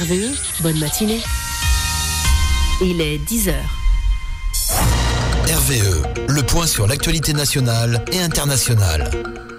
RVE, bonne matinée. Il est 10h. RVE, le point sur l'actualité nationale et internationale.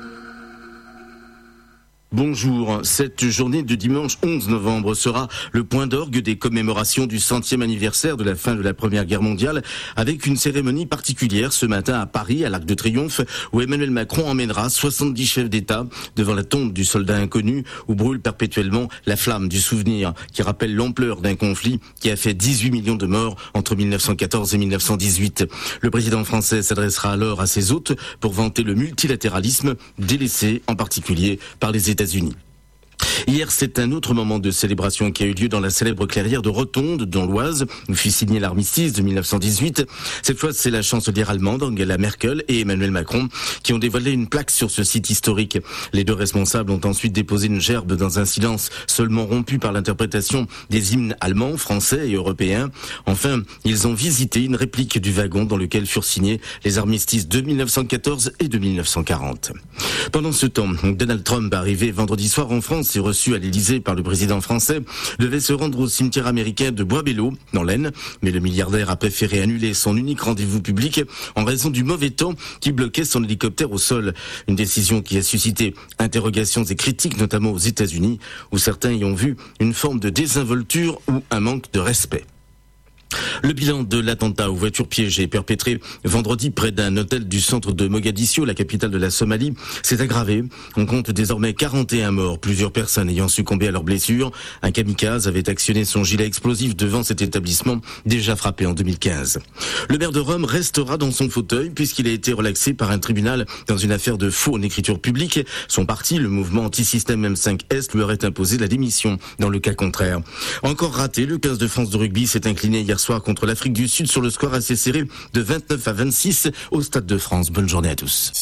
Bonjour, cette journée de dimanche 11 novembre sera le point d'orgue des commémorations du 100e anniversaire de la fin de la Première Guerre mondiale, avec une cérémonie particulière ce matin à Paris, à l'Arc de Triomphe, où Emmanuel Macron emmènera 70 chefs d'État devant la tombe du soldat inconnu, où brûle perpétuellement la flamme du souvenir, qui rappelle l'ampleur d'un conflit qui a fait 18 millions de morts entre 1914 et 1918. Le président français s'adressera alors à ses hôtes pour vanter le multilatéralisme, délaissé en particulier par les États-Unis. Hier, c'est un autre moment de célébration qui a eu lieu dans la célèbre clairière de Rotonde, dans l'Oise, où fut signé l'armistice de 1918. Cette fois, c'est la chancelière allemande, Angela Merkel, et Emmanuel Macron qui ont dévoilé une plaque sur ce site historique. Les deux responsables ont ensuite déposé une gerbe dans un silence seulement rompu par l'interprétation des hymnes allemands, français et européens. Enfin, ils ont visité une réplique du wagon dans lequel furent signés les armistices de 1914 et de 1940. Pendant ce temps, Donald Trump, arrivé vendredi soir en France et reçu à l'Élysée par le président français, devait se rendre au cimetière américain de Bois-Bello, dans l'Aisne, mais le milliardaire a préféré annuler son unique rendez-vous public en raison du mauvais temps qui bloquait son hélicoptère au sol. Une décision qui a suscité interrogations et critiques, notamment aux États-Unis, où certains y ont vu une forme de désinvolture ou un manque de respect. Le bilan de l'attentat aux voitures piégées perpétré vendredi près d'un hôtel du centre de Mogadiscio, la capitale de la Somalie, s'est aggravé. On compte désormais 41 morts, plusieurs personnes ayant succombé à leurs blessures. Un kamikaze avait actionné son gilet explosif devant cet établissement déjà frappé en 2015. Le maire de Rome restera dans son fauteuil puisqu'il a été relaxé par un tribunal dans une affaire de faux en écriture publique. Son parti, le mouvement anti-système M5S, lui aurait imposé la démission dans le cas contraire. Encore raté, le 15 de France de rugby s'est incliné hier soir contre l'Afrique du Sud sur le score assez serré de 29 à 26 au Stade de France. Bonne journée à tous.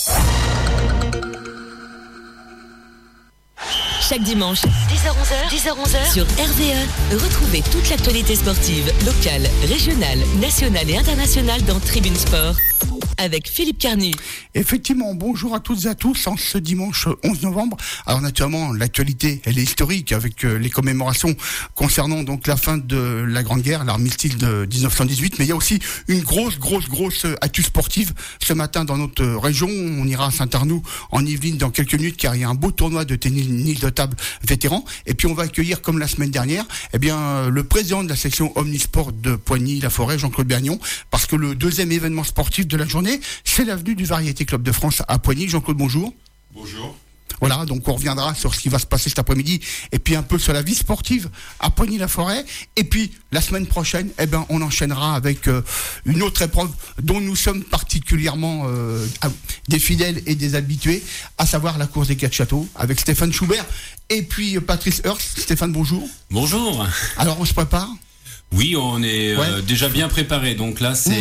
Chaque dimanche, 10h-11h, sur RVE, retrouvez toute l'actualité sportive, locale, régionale, nationale et internationale dans Tribune Sport, avec Philippe Carnu. Effectivement, bonjour à toutes et à tous en ce dimanche 11 novembre. Alors naturellement, l'actualité, elle est historique avec les commémorations concernant donc la fin de la Grande Guerre, l'armistice de 1918, mais il y a aussi une grosse actu sportive ce matin dans notre région. On ira à Saint-Arnoux en Yvelines dans quelques minutes car il y a un beau tournoi de tennis de table vétéran. Et puis on va accueillir, comme la semaine dernière, le président de la section Omnisport de Poigny-la-Forêt, Jean-Claude Bernion, parce que le deuxième événement sportif de la journée, c'est l'avenue du Variété Club de France à Poigny. Jean-Claude, bonjour. Bonjour. Voilà, donc on reviendra sur ce qui va se passer cet après-midi et puis un peu sur la vie sportive à Poigny-la-Forêt. Et puis la semaine prochaine, on enchaînera avec une autre épreuve dont nous sommes particulièrement des fidèles et des habitués, à savoir la course des 4 châteaux avec Stéphane Schubert et puis Patrice Hearst. Stéphane, bonjour. Bonjour. Alors on se prépare ? Oui, on est déjà bien préparé. Donc là, c'est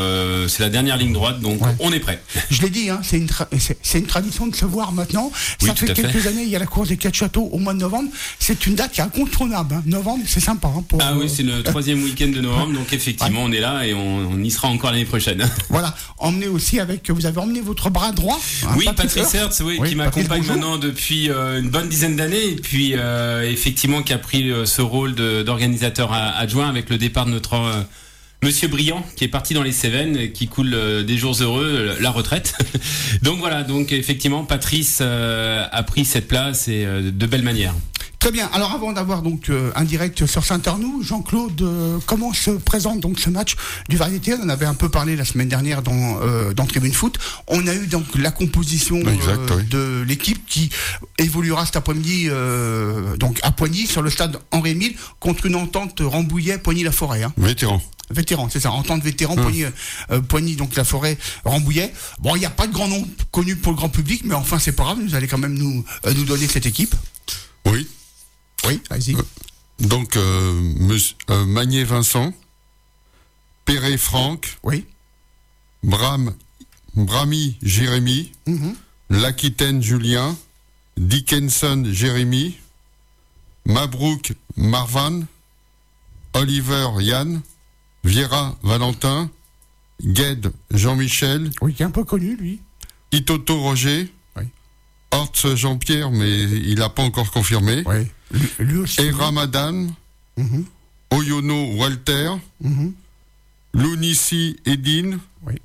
la dernière ligne droite, donc on est prêt. Je l'ai dit, c'est une tradition de se voir maintenant. Ça fait quelques années, il y a la course des 4 châteaux au mois de novembre. C'est une date qui est incontournable. Novembre, c'est sympa. Oui, c'est le 3e week-end de novembre, donc effectivement, on est là et on y sera encore l'année prochaine. Voilà, vous avez emmené votre bras droit. Oui, Patrice Hearst, qui m'accompagne maintenant depuis une bonne dizaine d'années, et puis effectivement qui a pris ce rôle d'organisateur adjoint avec le départ de notre Monsieur Briand qui est parti dans les Cévennes, qui coule des jours heureux, la retraite. Donc voilà, effectivement Patrice a pris cette place et de belle manière. Très bien. Alors avant d'avoir donc un direct sur Saint-Arnoux, Jean-Claude, comment se présente donc ce match du Variété ? On en avait un peu parlé la semaine dernière dans Tribune Foot. On a eu donc la composition de l'équipe qui évoluera cet après-midi donc à Poigny sur le stade Henri-Émile contre une entente Rambouillet-Poigny-la-Forêt. Vétéran, c'est ça, entente vétéran, Poigny, donc la Forêt, Rambouillet. Bon, il n'y a pas de grand nom connu pour le grand public, mais enfin c'est pas grave, vous allez quand même nous donner cette équipe. Oui, allez-y. Magnier Vincent, Perret Franck, Bramy Jérémy, L'Aquitaine Julien, Dickinson Jérémy, Mabrouk Marvan, Oliver Yann, Viera Valentin, Gued Jean-Michel, qui est un peu connu lui, Itoto Roger, Hortz Jean-Pierre, mais il n'a pas encore confirmé, lui aussi, et Ramadan, Oyono Walter, Lounici Edine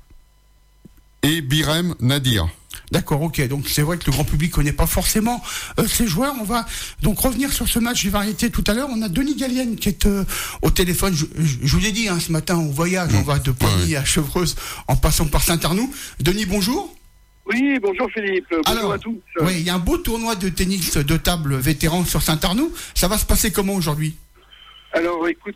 et Birem Nadir. D'accord, ok. Donc c'est vrai que le grand public connaît pas forcément ces joueurs. On va donc revenir sur ce match des variétés tout à l'heure. On a Denis Gallienne qui est au téléphone. Je vous l'ai dit ce matin, on voyage, on va de Poigny à Chevreuse en passant par Saint-Arnoux. Denis, bonjour. Oui, bonjour Philippe. Bonjour à tous. Oui, il y a un beau tournoi de tennis de table vétéran sur Saint-Arnoux. Ça va se passer comment aujourd'hui ? Alors écoute,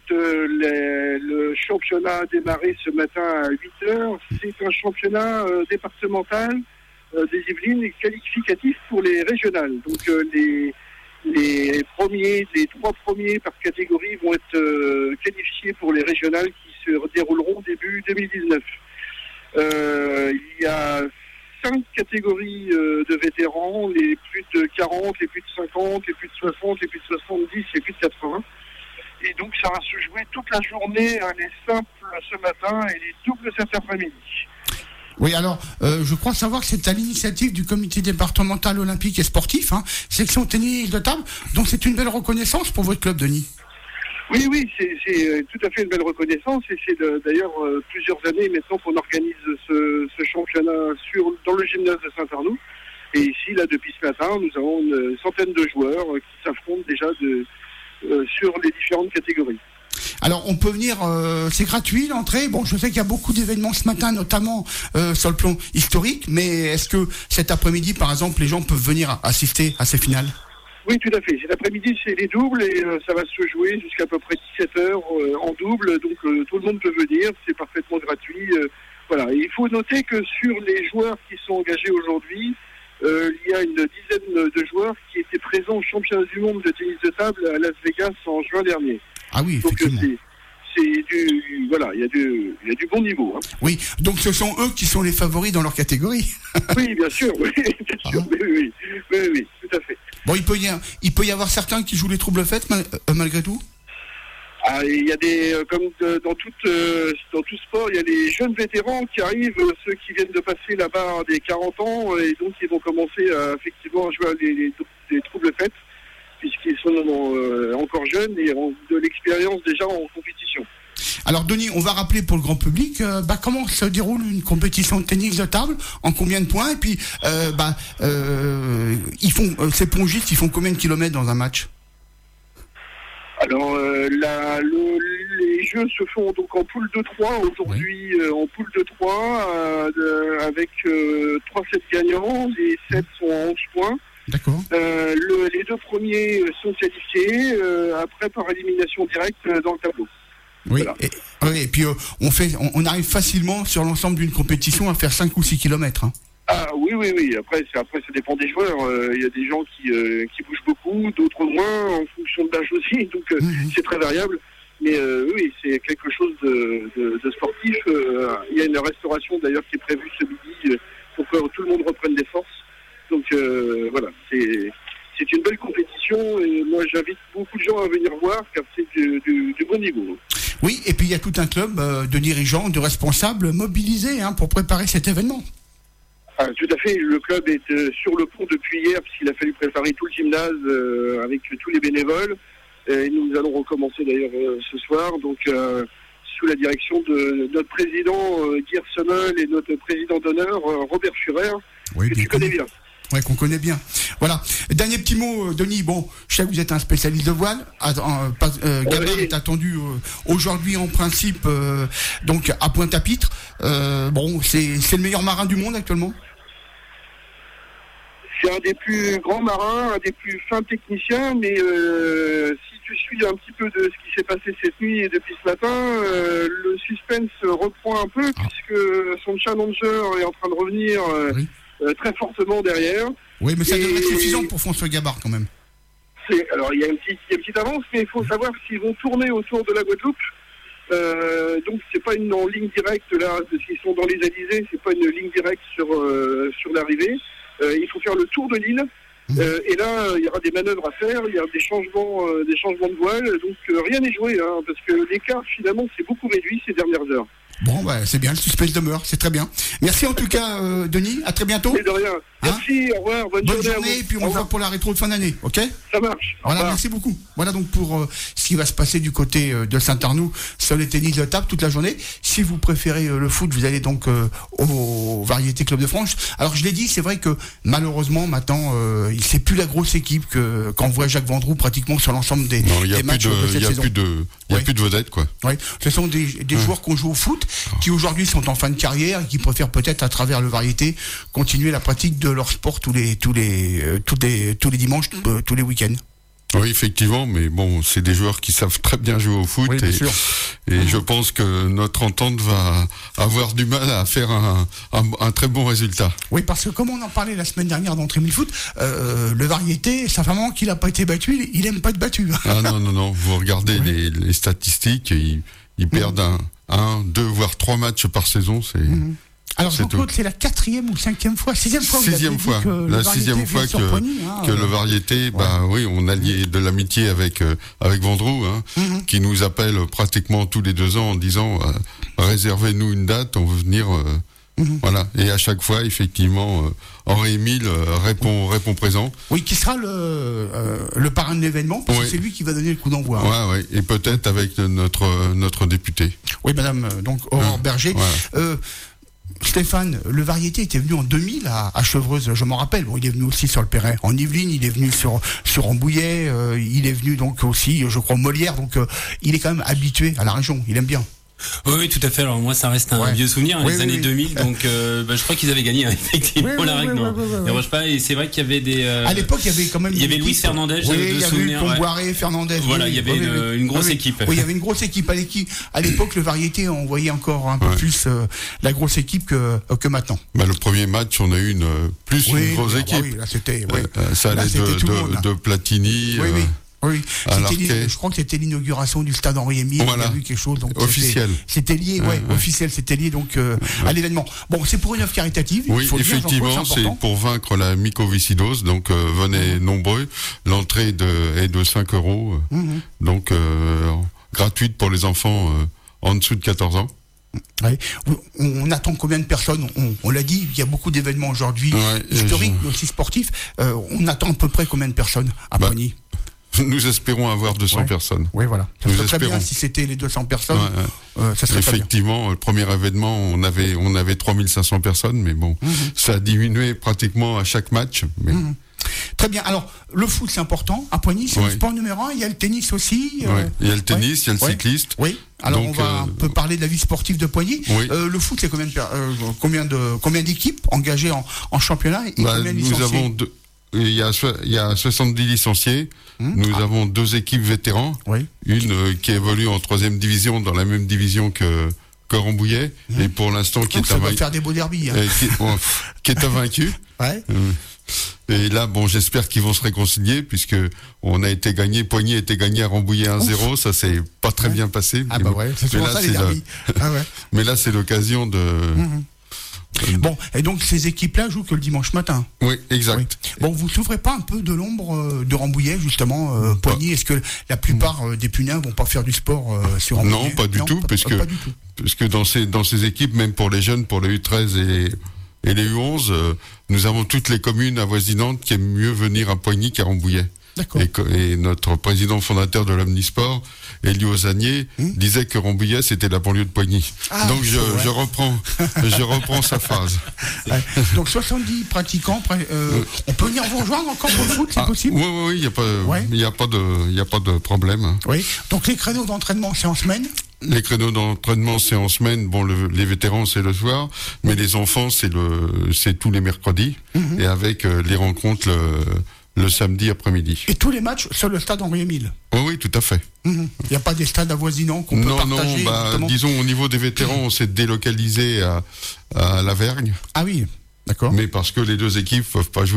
le championnat a démarré ce matin à 8h. C'est un championnat départemental des Yvelines qualificatif pour les régionales. Donc les trois premiers par catégorie vont être qualifiés pour les régionales qui se dérouleront début 2019. Il y a 5 catégories de vétérans, les plus de 40, les plus de 50, les plus de 60, les plus de 70, les plus de 80. Et donc ça va se jouer toute la journée, les simples ce matin et les doubles cet après-midi. Oui, alors, je crois savoir que c'est à l'initiative du comité départemental olympique et sportif, section tennis de table, donc c'est une belle reconnaissance pour votre club, Denis. Oui, c'est tout à fait une belle reconnaissance, et c'est d'ailleurs plusieurs années maintenant qu'on organise ce championnat dans le gymnase de Saint-Arnoux. Et ici, là, depuis ce matin, nous avons une centaine de joueurs qui s'affrontent déjà sur les différentes catégories. Alors on peut venir, c'est gratuit l'entrée. Bon, je sais qu'il y a beaucoup d'événements ce matin, notamment sur le plan historique, mais est-ce que cet après-midi, par exemple, les gens peuvent venir assister à ces finales ? Oui, tout à fait. Cet après-midi, c'est les doubles et ça va se jouer jusqu'à peu près 17h en double, donc tout le monde peut venir, c'est parfaitement gratuit. Voilà. Et il faut noter que sur les joueurs qui sont engagés aujourd'hui, il y a une dizaine de joueurs qui étaient présents au championnat du monde de tennis de table à Las Vegas en juin dernier. Ah oui, effectivement. Donc il y a du bon niveau. Oui, donc ce sont eux qui sont les favoris dans leur catégorie. Oui, bien sûr, oui, bien sûr. Oui, tout à fait. Bon, il peut y avoir certains qui jouent les troubles fêtes malgré tout. Ah, il y a comme dans tout sport, il y a les jeunes vétérans qui arrivent, ceux qui viennent de passer la barre des 40 ans, et donc ils vont commencer effectivement à jouer les troubles fêtes, puisqu'ils sont encore jeunes et ont de l'expérience déjà en compétition. Alors Denis, on va rappeler pour le grand public comment se déroule une compétition de tennis de table, en combien de points, et puis ces pongistes, ils font combien de kilomètres dans un match ? Alors les jeux se font donc en poule de 3 aujourd'hui, en poule de 3 avec 3 sets gagnants, les sets sont à 11 points. D'accord. Les deux premiers sont qualifiés, après par élimination directe dans le tableau. Oui, voilà. Et puis on arrive facilement sur l'ensemble d'une compétition à faire 5 ou 6 kilomètres. Ah oui. Après ça dépend des joueurs. Il y a des gens qui bougent beaucoup, d'autres moins, en fonction de l'âge aussi. Donc c'est très variable. Mais oui, c'est quelque chose de sportif. Il y a une restauration d'ailleurs qui est prévue ce midi pour que tout le monde reprenne des forces. Donc voilà, c'est une belle compétition et moi j'invite beaucoup de gens à venir voir car c'est du bon niveau. Oui, et puis il y a tout un club de dirigeants, de responsables mobilisés pour préparer cet événement. Ah, tout à fait, le club est sur le pont depuis hier puisqu'il a fallu préparer tout le gymnase avec tous les bénévoles. Et nous allons recommencer d'ailleurs ce soir, donc sous la direction de notre président Guy Sommel et notre président d'honneur Robert Führer, que tu connais bien. Oui, qu'on connaît bien. Voilà. Dernier petit mot, Denis. Bon, je sais que vous êtes un spécialiste de voile. Gabard est attendu aujourd'hui en principe, donc à Pointe-à-Pitre. C'est le meilleur marin du monde actuellement. C'est un des plus grands marins, un des plus fins techniciens, mais si tu suis un petit peu de ce qui s'est passé cette nuit et depuis ce matin, le suspense reprend un peu puisque son challenger est en train de revenir très fortement derrière. Oui, mais ça devrait être suffisant pour François Gabard quand même. Alors il y a une petite avance, mais il faut savoir s'ils vont tourner autour de la Guadeloupe. Donc c'est pas une en ligne directe là, parce qu'ils sont dans les Alizés, c'est pas une ligne directe sur l'arrivée. Il faut faire le tour de l'île. Et là, il y aura des manœuvres à faire, il y a des changements de voile, donc rien n'est joué, parce que l'écart finalement s'est beaucoup réduit ces dernières heures. Bon, c'est bien, le suspense demeure, c'est très bien. Merci en tout cas, Denis, à très bientôt. Mais de rien. Merci, au revoir, bonne journée. Et puis on se voit pour la rétro de fin d'année, ok ? Ça marche. Voilà, merci beaucoup. Voilà donc pour ce qui va se passer du côté de Saint-Arnoux sur les tennis de table toute la journée. Si vous préférez le foot, vous allez donc au Variété Club de France. Alors je l'ai dit, c'est vrai que malheureusement maintenant, c'est plus la grosse équipe qu'on voit Jacques Vendroux pratiquement sur l'ensemble des matchs de cette saison. Il n'y a plus de vedettes, quoi. Oui, ce sont des joueurs qui ont joué au foot, qui aujourd'hui sont en fin de carrière et qui préfèrent peut-être à travers le Variété continuer la pratique de leur sport tous les dimanches, tous les week-ends. Oui, effectivement, mais bon, c'est des joueurs qui savent très bien jouer au foot, et je pense que notre entente va avoir du mal à faire un très bon résultat. Oui, parce que comme on en parlait la semaine dernière dans Tribune Foot, le Variété, ça fait un moment qu'il n'a pas été battu, il aime pas être battu. Ah non, vous regardez les statistiques, ils perdent un, 2, voire 3 matchs par saison, c'est... Alors Jean-Claude, c'est la 4e ou 5e fois, 6e fois. La 6e fois que le Variété, on a lié de l'amitié avec Vendroux, qui nous appelle pratiquement tous les 2 ans en disant réservez-nous une date, on veut venir. Voilà. Et à chaque fois, effectivement, Henri-Émile répond présent. Oui, qui sera le parrain de l'événement, parce que c'est lui qui va donner le coup d'envoi. Ouais. Et peut-être avec notre député. Oui, madame, donc Aurore Berger. Voilà. Stéphane, le Variété était venu en 2000 à Chevreuse, je m'en rappelle. Bon, il est venu aussi sur le Perret en Yvelines, il est venu sur Rambouillet, il est venu donc aussi, je crois, Molière. Donc, il est quand même habitué à la région. Il aime bien. Oui, tout à fait. Alors moi, ça reste un vieux souvenir, les années 2000. Donc, je crois qu'ils avaient gagné effectivement la règle. Et c'est vrai qu'il y avait des. À l'époque, il y avait quand même. Il y avait Louis Fernandez. Il y avait Pomboiré, Fernandez. Voilà, il y avait une grosse équipe. Oui, il y avait une grosse équipe. À l'époque, le Variété, on voyait encore un peu plus la grosse équipe que maintenant. Le premier match, on a eu une grosse équipe. Oui, là c'était. Ça allait de Platini. Oui, je crois que c'était l'inauguration du stade Henri-Émile. Voilà. Il y a eu quelque chose. Donc officiel. C'était lié, officiel. C'était lié donc à l'événement. Bon, c'est pour une œuvre caritative. Oui, effectivement, c'est pour vaincre la mycoviscidose. Donc venez nombreux. L'entrée est de 5 €. Donc gratuite pour les enfants en dessous de 14 ans. Ouais. On attend combien de personnes ? On l'a dit, il y a beaucoup d'événements aujourd'hui historiques, mais aussi sportifs. On attend à peu près combien de personnes à Poigny ? Nous espérons avoir 200 personnes. Oui, voilà. Ça serait très bien si c'était les 200 personnes. Ça serait effectivement, le premier événement, on avait 3500 personnes, mais bon, ça a diminué pratiquement à chaque match. Mais... Très bien. Alors, le foot, c'est important. À Poigny, c'est le sport numéro 1. Il y a le tennis aussi. Il y a le tennis, il y a le cycliste. Oui. Alors, on va un peu parler de la vie sportive de Poigny. Le foot, c'est combien d'équipes engagées en championnat et combien de licenciés ? Nous avons il y a 70 licenciés. Nous avons 2 équipes vétérans. Une qui évolue en 3e division, dans la même division que Rambouillet. Et pour l'instant, qui est invaincu. Faire des beaux derbies. Qui est invaincu. Et là, j'espère qu'ils vont se réconcilier, puisque Poigny a été gagné à Rambouillet 1-0. Ça s'est pas très bien passé. C'est souvent ça les derbies. Mais là, c'est l'occasion de... Bon, et donc ces équipes-là jouent que le dimanche matin. Oui, exact. Bon, vous ne souffrez pas un peu de l'ombre de Rambouillet, justement, Poigny ? Est-ce que la plupart des Punins vont pas faire du sport sur Rambouillet ? Non, pas du tout, parce que dans ces équipes, même pour les jeunes, pour les U13 et les U11, nous avons toutes les communes avoisinantes qui aiment mieux venir à Poigny qu'à Rambouillet. D'accord. Et notre président fondateur de l'Omnisport, Elio Ozanier, disait que Rambouillet, c'était la banlieue de Poigny. Donc je reprends sa phrase. Donc 70 pratiquants, on peut venir vous rejoindre encore pour le foot, c'est possible ? Oui, il n'y a pas de problème. Oui. Donc les créneaux d'entraînement, c'est en semaine ? Les créneaux d'entraînement, c'est en semaine. Les vétérans, c'est le soir, mais les enfants, c'est tous les mercredis, et avec les rencontres le samedi après-midi. Et tous les matchs sur le stade Henri-Émile ? Oui, tout à fait. Il n'y a pas des stades avoisinants qu'on peut partager ? Non, disons, au niveau des vétérans, on s'est délocalisé à La Vergne. Ah oui, d'accord. Mais parce que les deux équipes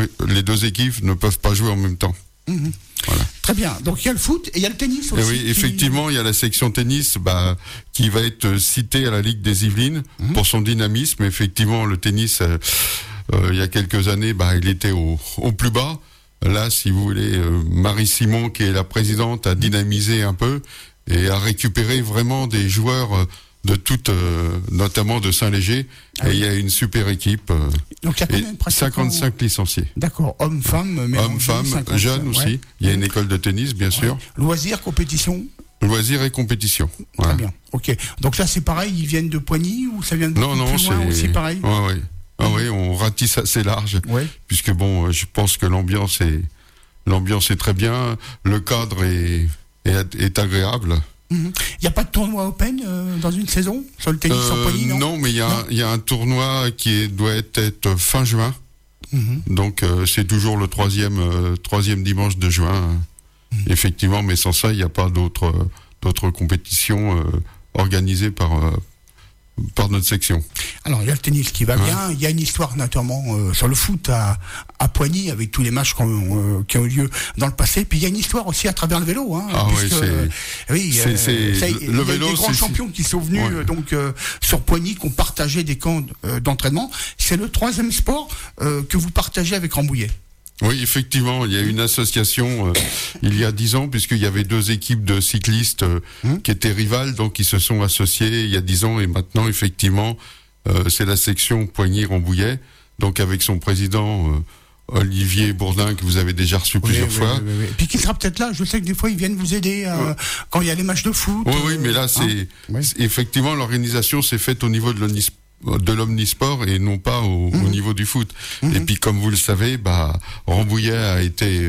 ne peuvent pas jouer en même temps. Voilà. Très bien. Donc il y a le foot et il y a le tennis aussi. Et oui, effectivement, il y a la section tennis qui va être citée à la Ligue des Yvelines pour son dynamisme. Effectivement, le tennis, il y a quelques années, il était au plus bas. Là, si vous voulez, Marie Simon, qui est la présidente, a dynamisé un peu et a récupéré vraiment des joueurs notamment de Saint-Léger. Et il y a une super équipe. Donc il y a combien de pratiquants ? 55 licenciés. D'accord, hommes-femmes, jeunes aussi. Il y a une école de tennis, bien sûr. Loisirs, compétition ? Loisirs et compétition. Très bien, ok. Donc là, c'est pareil, ils viennent de Poigny ou ça vient de beaucoup plus loin aussi, pareil ? Oui, on ratisse assez large. Puisque bon, je pense que l'ambiance est très bien. Le cadre est agréable. Il n'y a pas de tournoi Open dans une saison sur le tennis sur Poigny, non ? Non, mais il y a un tournoi qui doit être fin juin. Donc c'est toujours le troisième dimanche de juin. Effectivement, mais sans ça, il n'y a pas d'autres compétitions organisées par notre section. Alors, il y a le tennis qui va bien. Il y a une histoire, notamment, sur le foot à Poigny, avec tous les matchs qui ont eu lieu dans le passé. Puis, il y a une histoire aussi à travers le vélo. Le vélo, il y a des grands champions qui sont venus sur Poigny, qui ont partagé des camps d'entraînement. C'est le 3e sport que vous partagez avec Rambouillet. Oui, effectivement, il y a une association il y a 10 ans, puisqu'il y avait 2 équipes de cyclistes qui étaient rivales, donc ils se sont associés il y a 10 ans, et maintenant, effectivement, c'est la section Poigny-Rambouillet, donc avec son président Olivier Bourdin, que vous avez déjà reçu plusieurs fois. Oui. Et puis qui sera peut-être là, je sais que des fois, ils viennent vous aider quand il y a les matchs de foot. Oui, mais là, effectivement, l'organisation s'est faite au niveau de l'omnisport et non pas au niveau du foot. Et puis comme vous le savez, Rambouillet a été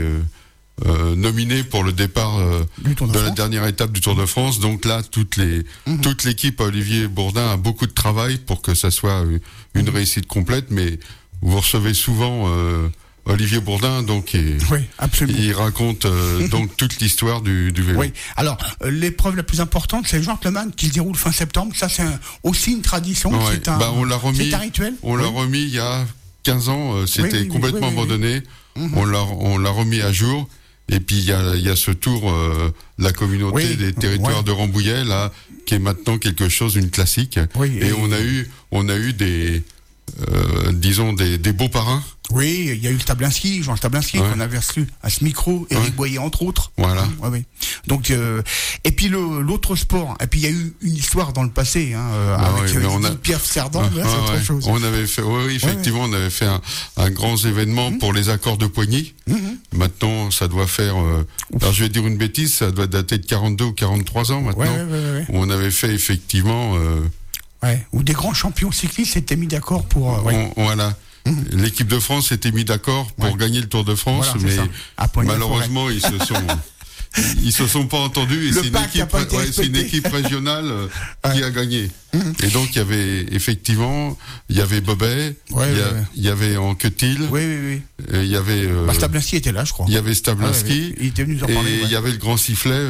nominé pour le départ de la dernière étape du Tour de France. Donc là, toute l'équipe Olivier Bourdin a beaucoup de travail pour que ça soit une réussite complète. Mais vous recevez souvent Olivier Bourdin, donc il raconte donc toute l'histoire du vélo. Oui. Alors l'épreuve la plus importante, c'est le Gentleman qui se déroule fin septembre. Ça, c'est aussi une tradition. C'est un rituel. On l'a remis il y a 15 ans. C'était complètement abandonné. On l'a remis à jour. Et puis il y a ce tour, la communauté des territoires de Rambouillet là, qui est maintenant quelque chose, une classique. Et on a eu des beaux parrains. Oui, il y a eu Jean Stablinski, qu'on avait reçu à ce micro, Éric Boyer entre autres. Voilà. Donc, et puis l'autre sport, et puis il y a eu une histoire dans le passé, avec Pierre Cerdan, c'est autre chose. On avait fait, effectivement, on avait fait un grand événement pour les accords de Poigny. Maintenant, ça doit faire, alors je vais dire une bêtise, ça doit dater de 42 ou 43 ans maintenant. Où on avait fait effectivement, où des grands champions cyclistes s'étaient mis d'accord pour, voilà. L'équipe de France s'était mis d'accord pour gagner le Tour de France, mais malheureusement ils se sont pas entendus et c'est une équipe régionale qui a gagné. Et donc il y avait Bobet, il y avait Anquetil, il y avait Stablinski était là, je crois. Il y avait Stablinski, il était venu nous en parler, et il y avait le grand sifflet.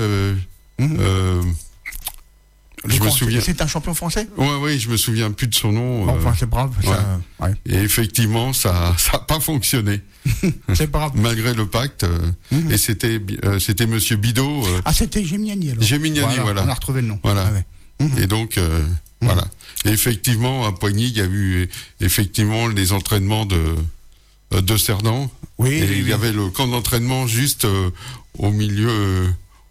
Je me souviens. C'est un champion français ? Oui, je me souviens plus de son nom. Enfin, c'est brave. Et effectivement, ça a pas fonctionné. C'est brave. Malgré le pacte. Et c'était Monsieur Bidot. C'était Géminiani alors. Géminiani, voilà. On a retrouvé le nom. Voilà. Et donc, voilà. Et effectivement, à Poigny, il y a eu effectivement les entraînements de Cerdan. Et il y avait le camp d'entraînement juste au milieu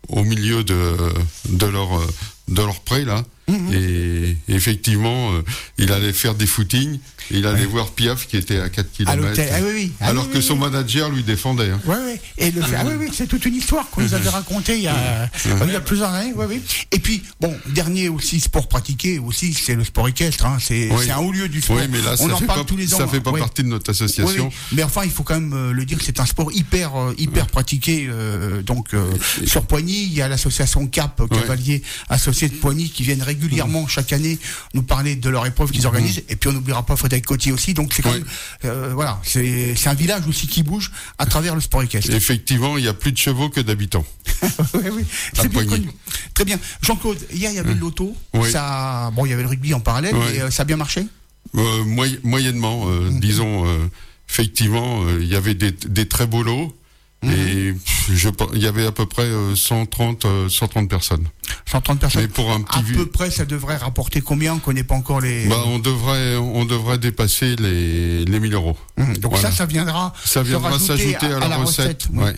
de leur pré là. Et effectivement, il allait faire des footings, il allait voir Piaf qui était à 4 km. Alors que son manager lui défendait. Et c'est toute une histoire qu'on nous avait racontée il y a plusieurs années. Et puis, dernier aussi sport pratiqué aussi, c'est le sport équestre. C'est un haut lieu du sport. Oui, mais là, on en parle tous les ans. Ça fait pas partie de notre association. Mais enfin, il faut quand même le dire que c'est un sport hyper pratiqué. Sur Poigny, il y a l'association CAP, Cavalier Associés de Poigny, qui viennent régulièrement chaque année nous parler de leur épreuve qu'ils organisent. Et puis on n'oubliera pas Frédéric Cotier aussi. Donc c'est quand même, c'est un village aussi qui bouge à travers le sport équestre. Effectivement, il y a plus de chevaux que d'habitants. C'est bien connu. Très bien. Jean-Claude, hier il y avait le loto. Ça, il y avait le rugby en parallèle, mais ça a bien marché. Moyennement, disons. Effectivement, il y avait des très beaux lots. Et il y avait à peu près 130 personnes. 130 personnes. Mais pour un petit à peu près, ça devrait rapporter combien ? On connaît pas encore les. On devrait dépasser les 1000 euros. Donc voilà. Ça viendra. Ça viendra s'ajouter à la recette.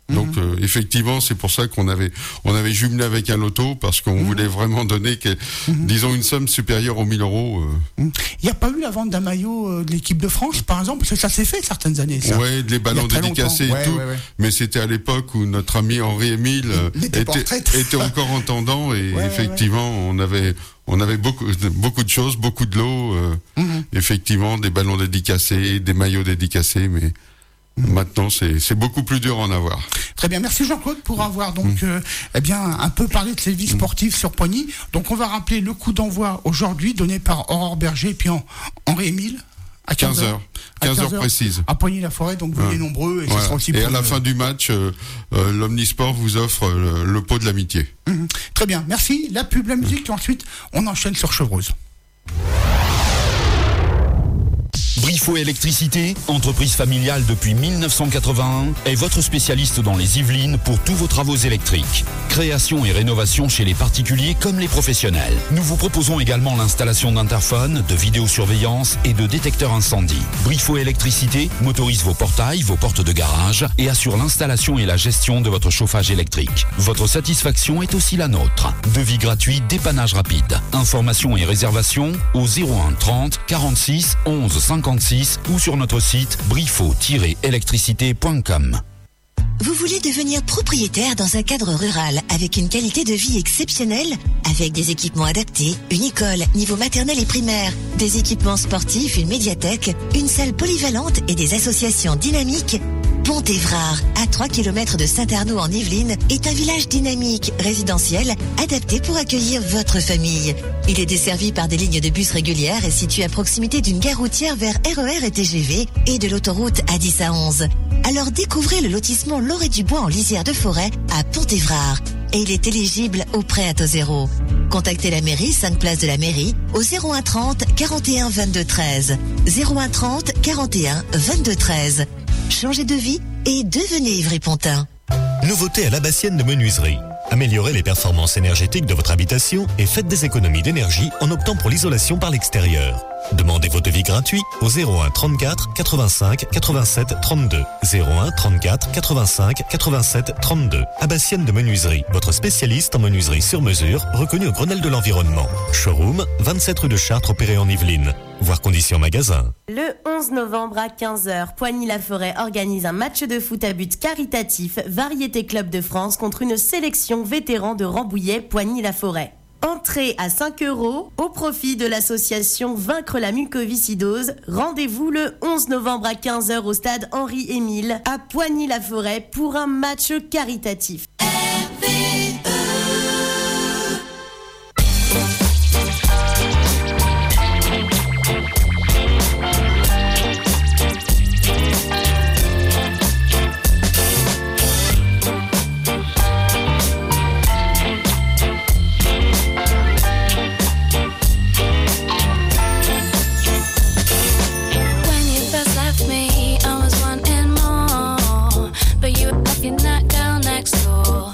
Donc effectivement, c'est pour ça qu'on avait jumelé avec un loto, parce qu'on voulait vraiment donner, disons, une somme supérieure aux 1 000 euros. Il n'y a pas eu la vente d'un maillot de l'équipe de France, par exemple, parce que ça s'est fait certaines années. Oui, les ballons dédicacés et tout. Ouais. Mais c'était à l'époque où notre ami Henri-Émile était encore entendant, et effectivement, on avait beaucoup de choses, beaucoup de lots, effectivement, des ballons dédicacés, des maillots dédicacés, mais maintenant, c'est beaucoup plus dur à en avoir. Très bien, merci Jean-Claude pour avoir donc un peu parlé de ces vies sportives sur Poigny. Donc on va rappeler le coup d'envoi aujourd'hui donné par Aurore Berger et puis Henri-Émile à 15h. 15h précise. À Poigny-la-Forêt, donc venez nombreux et ce sera aussi. Et à la fin du match, l'Omnisport vous offre le pot de l'amitié. Très bien, merci. La pub, la musique, et ensuite on enchaîne sur Chevreuse. Briffaut Électricité, entreprise familiale depuis 1981, est votre spécialiste dans les Yvelines pour tous vos travaux électriques. Création et rénovation chez les particuliers comme les professionnels. Nous vous proposons également l'installation d'interphones, de vidéosurveillance et de détecteurs incendie. Briffaut Électricité motorise vos portails, vos portes de garage et assure l'installation et la gestion de votre chauffage électrique. Votre satisfaction est aussi la nôtre. Devis gratuit, dépannage rapide. Informations et réservations au 01 30 46 11 56 ou sur notre site briffaut-électricité.com. Vous voulez devenir propriétaire dans un cadre rural avec une qualité de vie exceptionnelle, avec des équipements adaptés, une école, niveau maternel et primaire, des équipements sportifs, une médiathèque, une salle polyvalente et des associations dynamiques? Pont-Évrard, à 3 km de Saint-Arnaud en Yvelines, est un village dynamique, résidentiel, adapté pour accueillir votre famille. Il est desservi par des lignes de bus régulières et situé à proximité d'une gare routière vers RER et TGV et de l'autoroute A10 à 11. Alors découvrez le lotissement Loré du Bois en lisière de forêt à Pont-Évrard. Et il est éligible au prêt à taux zéro. Contactez la mairie, 5 place de la mairie, au 01 30 41 22 13. 01 30 41 22 13. Changez de vie et devenez Ivry-Pontin. Nouveauté à l'Abassienne de Menuiserie. Améliorez les performances énergétiques de votre habitation et faites des économies d'énergie en optant pour l'isolation par l'extérieur. Demandez vos devis gratuits au 01 34 85 87 32. 01 34 85 87 32. Abassienne de Menuiserie, votre spécialiste en menuiserie sur mesure, reconnu au Grenelle de l'environnement. Showroom, 27 rue de Chartres, opéré en Yvelines. Voir conditions magasin. Le 11 novembre à 15h, Poigny-la-Forêt organise un match de foot à but caritatif Variété Club de France contre une sélection vétéran de Rambouillet, Poigny-la-Forêt. Entrée à 5 € au profit de l'association Vaincre la mucoviscidose. Rendez-vous le 11 novembre à 15h au stade Henri-Émile à Poigny-la-Forêt pour un match caritatif. You're knocking that down next door.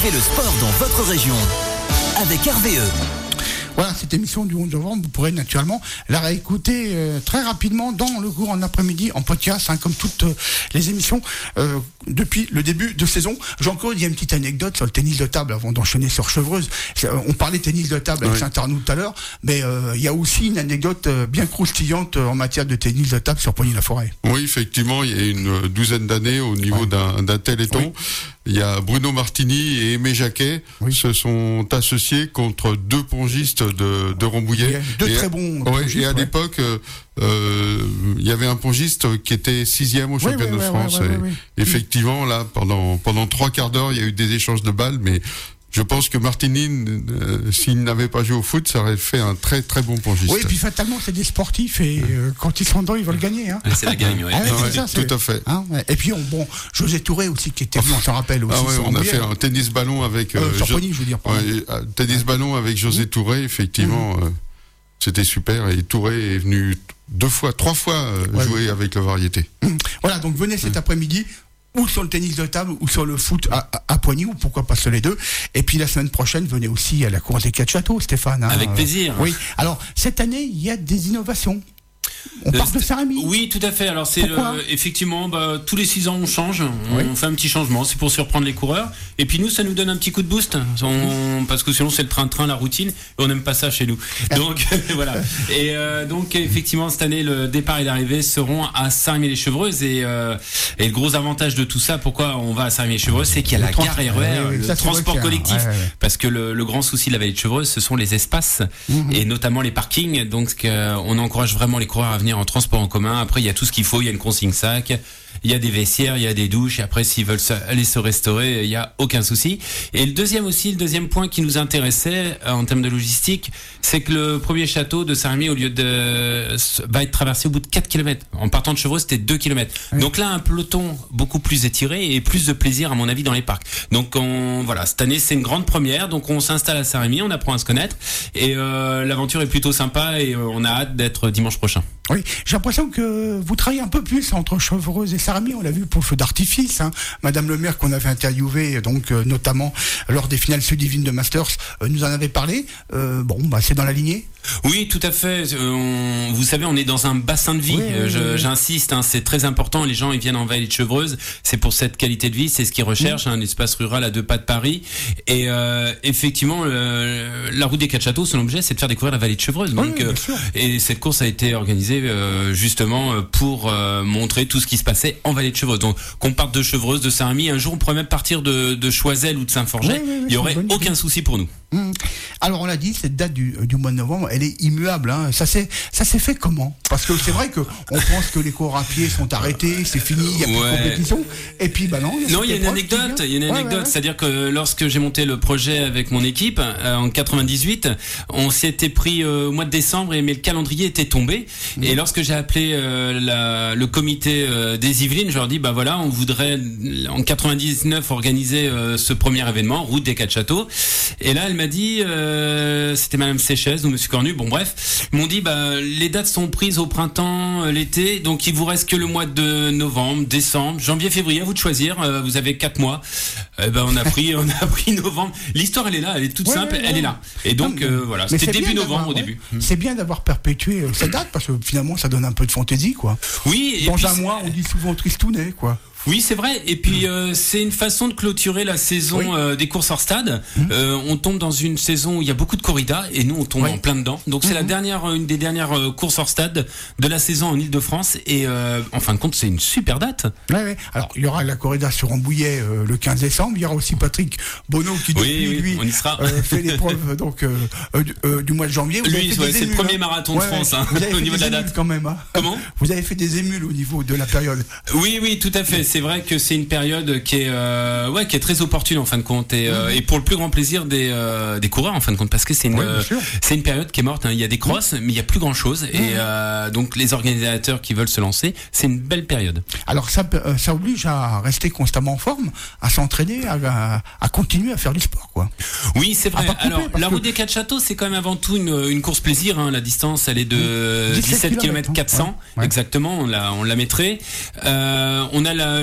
Vivez le sport dans votre région avec RVE. Voilà, cette émission du 11 novembre, vous pourrez naturellement la réécouter très rapidement dans le cours en après-midi, en podcast, comme toutes les émissions depuis le début de saison. Jean-Claude, il y a une petite anecdote sur le tennis de table avant d'enchaîner sur Chevreuse. On parlait tennis de table avec Saint-Arnoux tout à l'heure, mais il y a aussi une anecdote bien croustillante en matière de tennis de table sur Poigny-la-Forêt. Oui, effectivement, il y a une douzaine d'années, au niveau d'un téléthon, il y a Bruno Martini et Aimé Jacquet se sont associés contre deux pongistes de Rambouillet. Deux très bons pongistes. Et à l'époque, il y avait un pongiste qui était 6e au championnat de France. Effectivement, là, pendant 3 quarts d'heure, il y a eu des échanges de balles, mais je pense que Martini, s'il n'avait pas joué au foot, ça aurait fait un très très bon pongiste. Oui, et puis fatalement, c'est des sportifs et quand ils sont dedans, ils veulent gagner. C'est la gagne, tout à fait. Et puis, José Touré aussi, qui était venu, on s'en rappelle aussi. On a fait un tennis-ballon avec... Poigny, je veux dire. Tennis-ballon avec José Touré, effectivement, c'était super. Et Touré est venu 3 fois jouer avec le Variété. Voilà, donc venez cet après-midi, ou sur le tennis de table, ou sur le foot à Poigny, ou pourquoi pas sur les deux. Et puis la semaine prochaine, venez aussi à la course des 4 châteaux, Stéphane. Avec plaisir. Oui. Alors, cette année, il y a des innovations. On parle de Saint-Rémy. Oui, tout à fait. Alors c'est effectivement tous les 6 ans on change, on fait un petit changement, c'est pour surprendre les coureurs. Et puis nous, ça nous donne un petit coup de boost, parce que sinon c'est le train-train, la routine, et on n'aime pas ça chez nous. Donc voilà. Et donc effectivement cette année le départ et l'arrivée seront à Saint-Rémy-les-Chevreuses et le gros avantage de tout ça, pourquoi on va à Saint-Rémy-les-Chevreuses, c'est qu'il y a la gare RER, le transport collectif, parce que le grand souci de la vallée de Chevreuse, ce sont les espaces et notamment les parkings. Donc on encourage vraiment les coureurs à venir en transport en commun. Après, il y a tout ce qu'il faut. Il y a une consigne sac, il y a des vestiaires, il y a des douches. Et après, s'ils veulent aller se restaurer, il y a aucun souci. Et le deuxième point qui nous intéressait en termes de logistique, c'est que le premier château de Saint-Rémy, au lieu va être traversé au bout de 4 km. En partant de Chevreuse, c'était 2 km. Donc là, un peloton beaucoup plus étiré et plus de plaisir, à mon avis, dans les parcs. Donc voilà, cette année, c'est une grande première. Donc on s'installe à Saint-Rémy, on apprend à se connaître et l'aventure est plutôt sympa et on a hâte d'être dimanche prochain. Oui, j'ai l'impression que vous travaillez un peu plus entre Chevreuse et Saint-Rémy. On l'a vu pour le feu d'artifice. Madame le maire qu'on avait interviewé, donc notamment lors des finales sud-divines de Masters, nous en avait parlé. C'est dans la lignée. Oui, tout à fait. Vous savez, on est dans un bassin de vie. J'insiste, c'est très important. Les gens, ils viennent en vallée de Chevreuse. C'est pour cette qualité de vie, c'est ce qu'ils recherchent, un espace rural à 2 pas de Paris. Et effectivement, la route des 4 châteaux, son objet, c'est de faire découvrir la vallée de Chevreuse. Donc, et cette course a été organisée justement pour montrer tout ce qui se passait en vallée de Chevreuse. Donc, qu'on parte de Chevreuse, de Saint-Rémy, un jour, on pourrait même partir de Choiseul ou de Saint-Forget. Il y aurait aucun souci pour nous. Alors, on l'a dit, cette date du mois de novembre, elle est immuable. Ça s'est fait comment? Parce que c'est vrai que on pense que les coureurs à pied sont arrêtés, c'est fini, il y a plus de compétition. Et puis, non. Il y a une anecdote. C'est-à-dire que lorsque j'ai monté le projet avec mon équipe en 98, on s'était pris au mois de décembre, mais le calendrier était tombé. Et lorsque j'ai appelé le comité des Yvelines, je leur dis on voudrait en 99 organiser ce premier événement, route des 4 châteaux. Et là, elle m'a dit, c'était Madame Séchez ou Monsieur Cornu, ils m'ont dit les dates sont prises au printemps, l'été, donc il vous reste que le mois de novembre, décembre, janvier, février, à vous de choisir. Vous avez 4 mois. On a pris novembre. L'histoire, elle est là, elle est toute simple, elle est là. Et donc voilà, c'était début novembre au début. C'est bien d'avoir perpétué cette date parce que finalement, ça donne un peu de fantaisie, quoi. Oui. Dans un mois, on dit souvent tristounet, quoi. Oui, c'est vrai. Et puis c'est une façon de clôturer la saison des courses hors stade. On tombe dans une saison où il y a beaucoup de corridas et nous on tombe en plein dedans. Donc c'est une des dernières courses hors stade de la saison en Ile-de-France et en fin de compte c'est une super date. Ouais. Alors il y aura la corrida sur Rambouillet le 15 décembre. Il y aura aussi Patrick Bonneau qui depuis on y sera. fait l'épreuve du mois de janvier. Lui c'est le premier marathon de France au niveau de la date quand même. Comment? Vous avez fait des émules au niveau de la période. Oui, tout à fait. C'est vrai que c'est une période qui est très opportune en fin de compte et pour le plus grand plaisir des coureurs en fin de compte parce que c'est une période qui est morte. Il y a des crosses mais il y a plus grand chose et donc les organisateurs qui veulent se lancer, c'est une belle période. Alors ça oblige à rester constamment en forme, à s'entraîner, à continuer à faire du sport, quoi. Oui, c'est vrai. Alors la route des 4 châteaux, c'est quand même avant tout une course plaisir. La distance, elle est de 17 km 400 exactement. On la mettrait. On a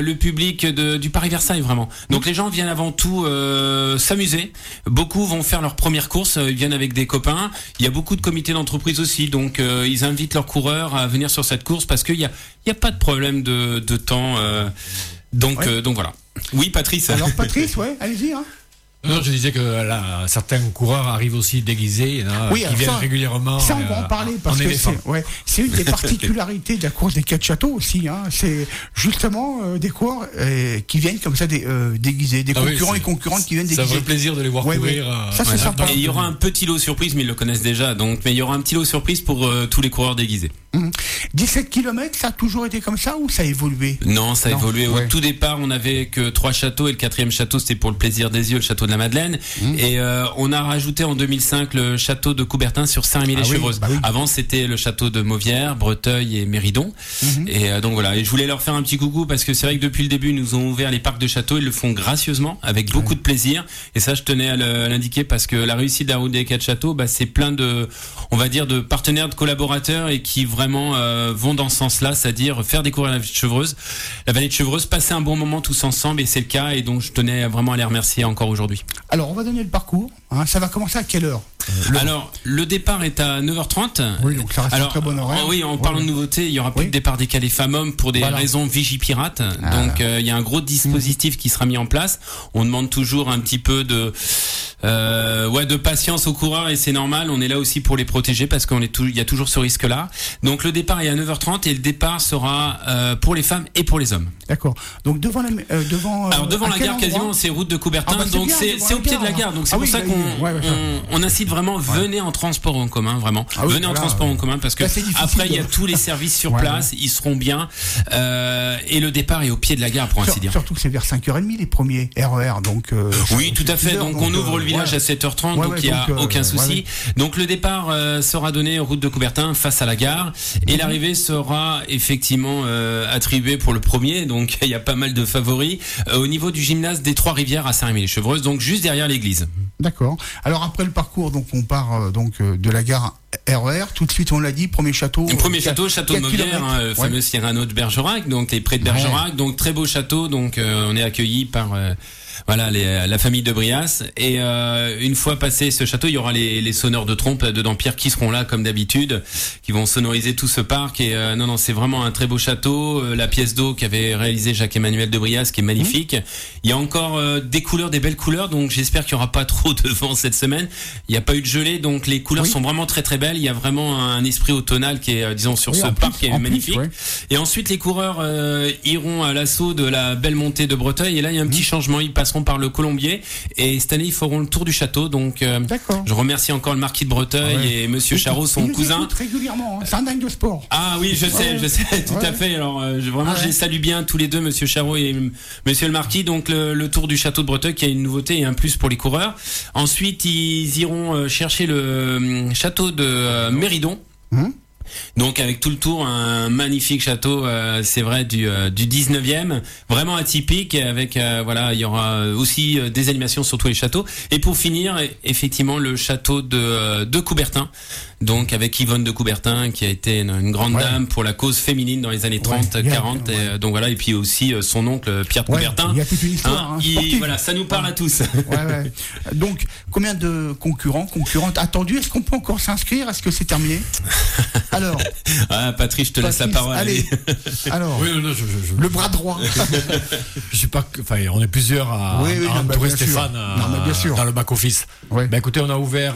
le public du Paris-Versailles vraiment. Donc les gens viennent avant tout s'amuser. Beaucoup vont faire leur première course, ils viennent avec des copains. Il y a beaucoup de comités d'entreprise aussi, donc ils invitent leurs coureurs à venir sur cette course parce qu'il y a pas de problème de temps. Donc voilà. Oui, Patrice. Alors Patrice, allez-y. Non, je disais que certains coureurs arrivent aussi déguisés, qui viennent régulièrement. Ça, on va en parler parce que c'est une des particularités de la course des 4 châteaux aussi. C'est justement des coureurs qui viennent comme ça déguisés, des concurrents et concurrentes qui viennent déguisés. Ça fait plaisir de les voir courir. Ça, c'est sympa. Et il y aura un petit lot surprise, mais ils le connaissent déjà. Mais il y aura un petit lot surprise pour tous les coureurs déguisés. 17 km, ça a toujours été comme ça ou ça a évolué? Non, ça a évolué. Au tout départ, on avait que 3 châteaux et le 4e château, c'était pour le plaisir des yeux, le château de la Madeleine. Et on a rajouté en 2005 le château de Coubertin sur Saint-Rémy-les-Chevreuse. Avant, c'était le château de Mauvière, Breteuil et Méridon. Et donc voilà. Et je voulais leur faire un petit coucou parce que c'est vrai que depuis le début, ils nous ont ouvert les parcs de châteaux. Ils le font gracieusement, avec beaucoup de plaisir. Et ça, je tenais à l'indiquer parce que la réussite de la route des 4 châteaux, c'est plein de, on va dire, de partenaires, de collaborateurs et qui vraiment vont dans ce sens-là, c'est-à-dire faire découvrir la vallée de Chevreuse, passer un bon moment tous ensemble, et c'est le cas, et donc je tenais vraiment à les remercier encore aujourd'hui. Alors on va donner le parcours, ça va commencer à quelle heure? Alors le départ est à 9h30. Oui, donc ça reste un très bon horaire. Oui, en parlant de nouveautés, il y aura plus de départ décalé femmes-hommes pour des raisons Vigipirate. Donc il y a un gros dispositif qui sera mis en place. On demande toujours un petit peu de patience aux coureurs, et c'est normal, on est là aussi pour les protéger parce il y a toujours ce risque-là. Donc le départ est à 9h30 et le départ sera pour les femmes et pour les hommes. D'accord. Donc devant la gare, quasiment, c'est route de Coubertin, donc c'est au pied de la gare. Donc c'est pour ça qu'on incite vraiment, venez en transport en commun, vraiment. Venez en transport en commun parce que après il y a tous les services sur place, ils seront bien, et le départ est au pied de la gare pour ainsi dire. Surtout que c'est vers 5h30 les premiers RER, donc oui, tout à fait. Donc on ouvre le village à 7h30, donc il n'y a aucun souci. Donc le départ sera donné route de Coubertin face à la gare, et l'arrivée sera effectivement attribuée pour le premier, donc il y a pas mal de favoris au niveau du gymnase des Trois-Rivières à Saint-Rémy-les-Chevreuse, donc juste derrière l'église. D'accord. Alors après le parcours, donc on part de la gare RER, tout de suite on l'a dit, premier château château de Mauvière, fameux Cyrano de Bergerac, donc les près de Bergerac, donc très beau château, donc on est accueilli par la famille de Brias, et une fois passé ce château, il y aura les sonneurs de trompe de Dampierre qui seront là comme d'habitude, qui vont sonoriser tout ce parc, et non, c'est vraiment un très beau château. La pièce d'eau qu'avait réalisé Jacques-Emmanuel de Brias, qui est magnifique. Il y a encore des couleurs, des belles couleurs, donc j'espère qu'il n'y aura pas trop de vent cette semaine. Il n'y a pas eu de gelée, donc les couleurs sont vraiment très très belles. Il y a vraiment un esprit automnal qui est, disons, sur ce parc qui est magnifique. Et ensuite les coureurs iront à l'assaut de la belle montée de Breteuil, et là il y a un petit changement, ils passeront par le Colombier, et cette année ils feront le tour du château, donc je remercie encore le marquis de Breteuil et monsieur Charot, son cousin. Régulièrement, c'est un dingue de sport. Ah oui, je sais, tout à fait. Alors je les salue bien tous les deux, monsieur Charot et monsieur le marquis. Donc le tour du château de Breteuil qui a une nouveauté et un plus pour les coureurs. Ensuite ils iront chercher le château de Méridon. Donc avec tout le tour, un magnifique château, c'est vrai, du 19e, vraiment atypique, avec il y aura aussi des animations sur tous les châteaux. Et pour finir, effectivement, le château de Coubertin, donc avec Yvonne de Coubertin, qui a été une grande dame pour la cause féminine dans les années 30, 40, et, donc voilà, et puis aussi son oncle Pierre de Coubertin. Il y a toute une histoire. Voilà, ça nous parle à tous. Donc combien de concurrentes attendus? Est-ce qu'on peut encore s'inscrire? Est-ce que c'est terminé? Alors, Patrice, je te laisse la parole. Allez. Alors, le bras droit. Je sais pas, on est plusieurs à entourer Stéphane dans le back office. Écoutez, on a ouvert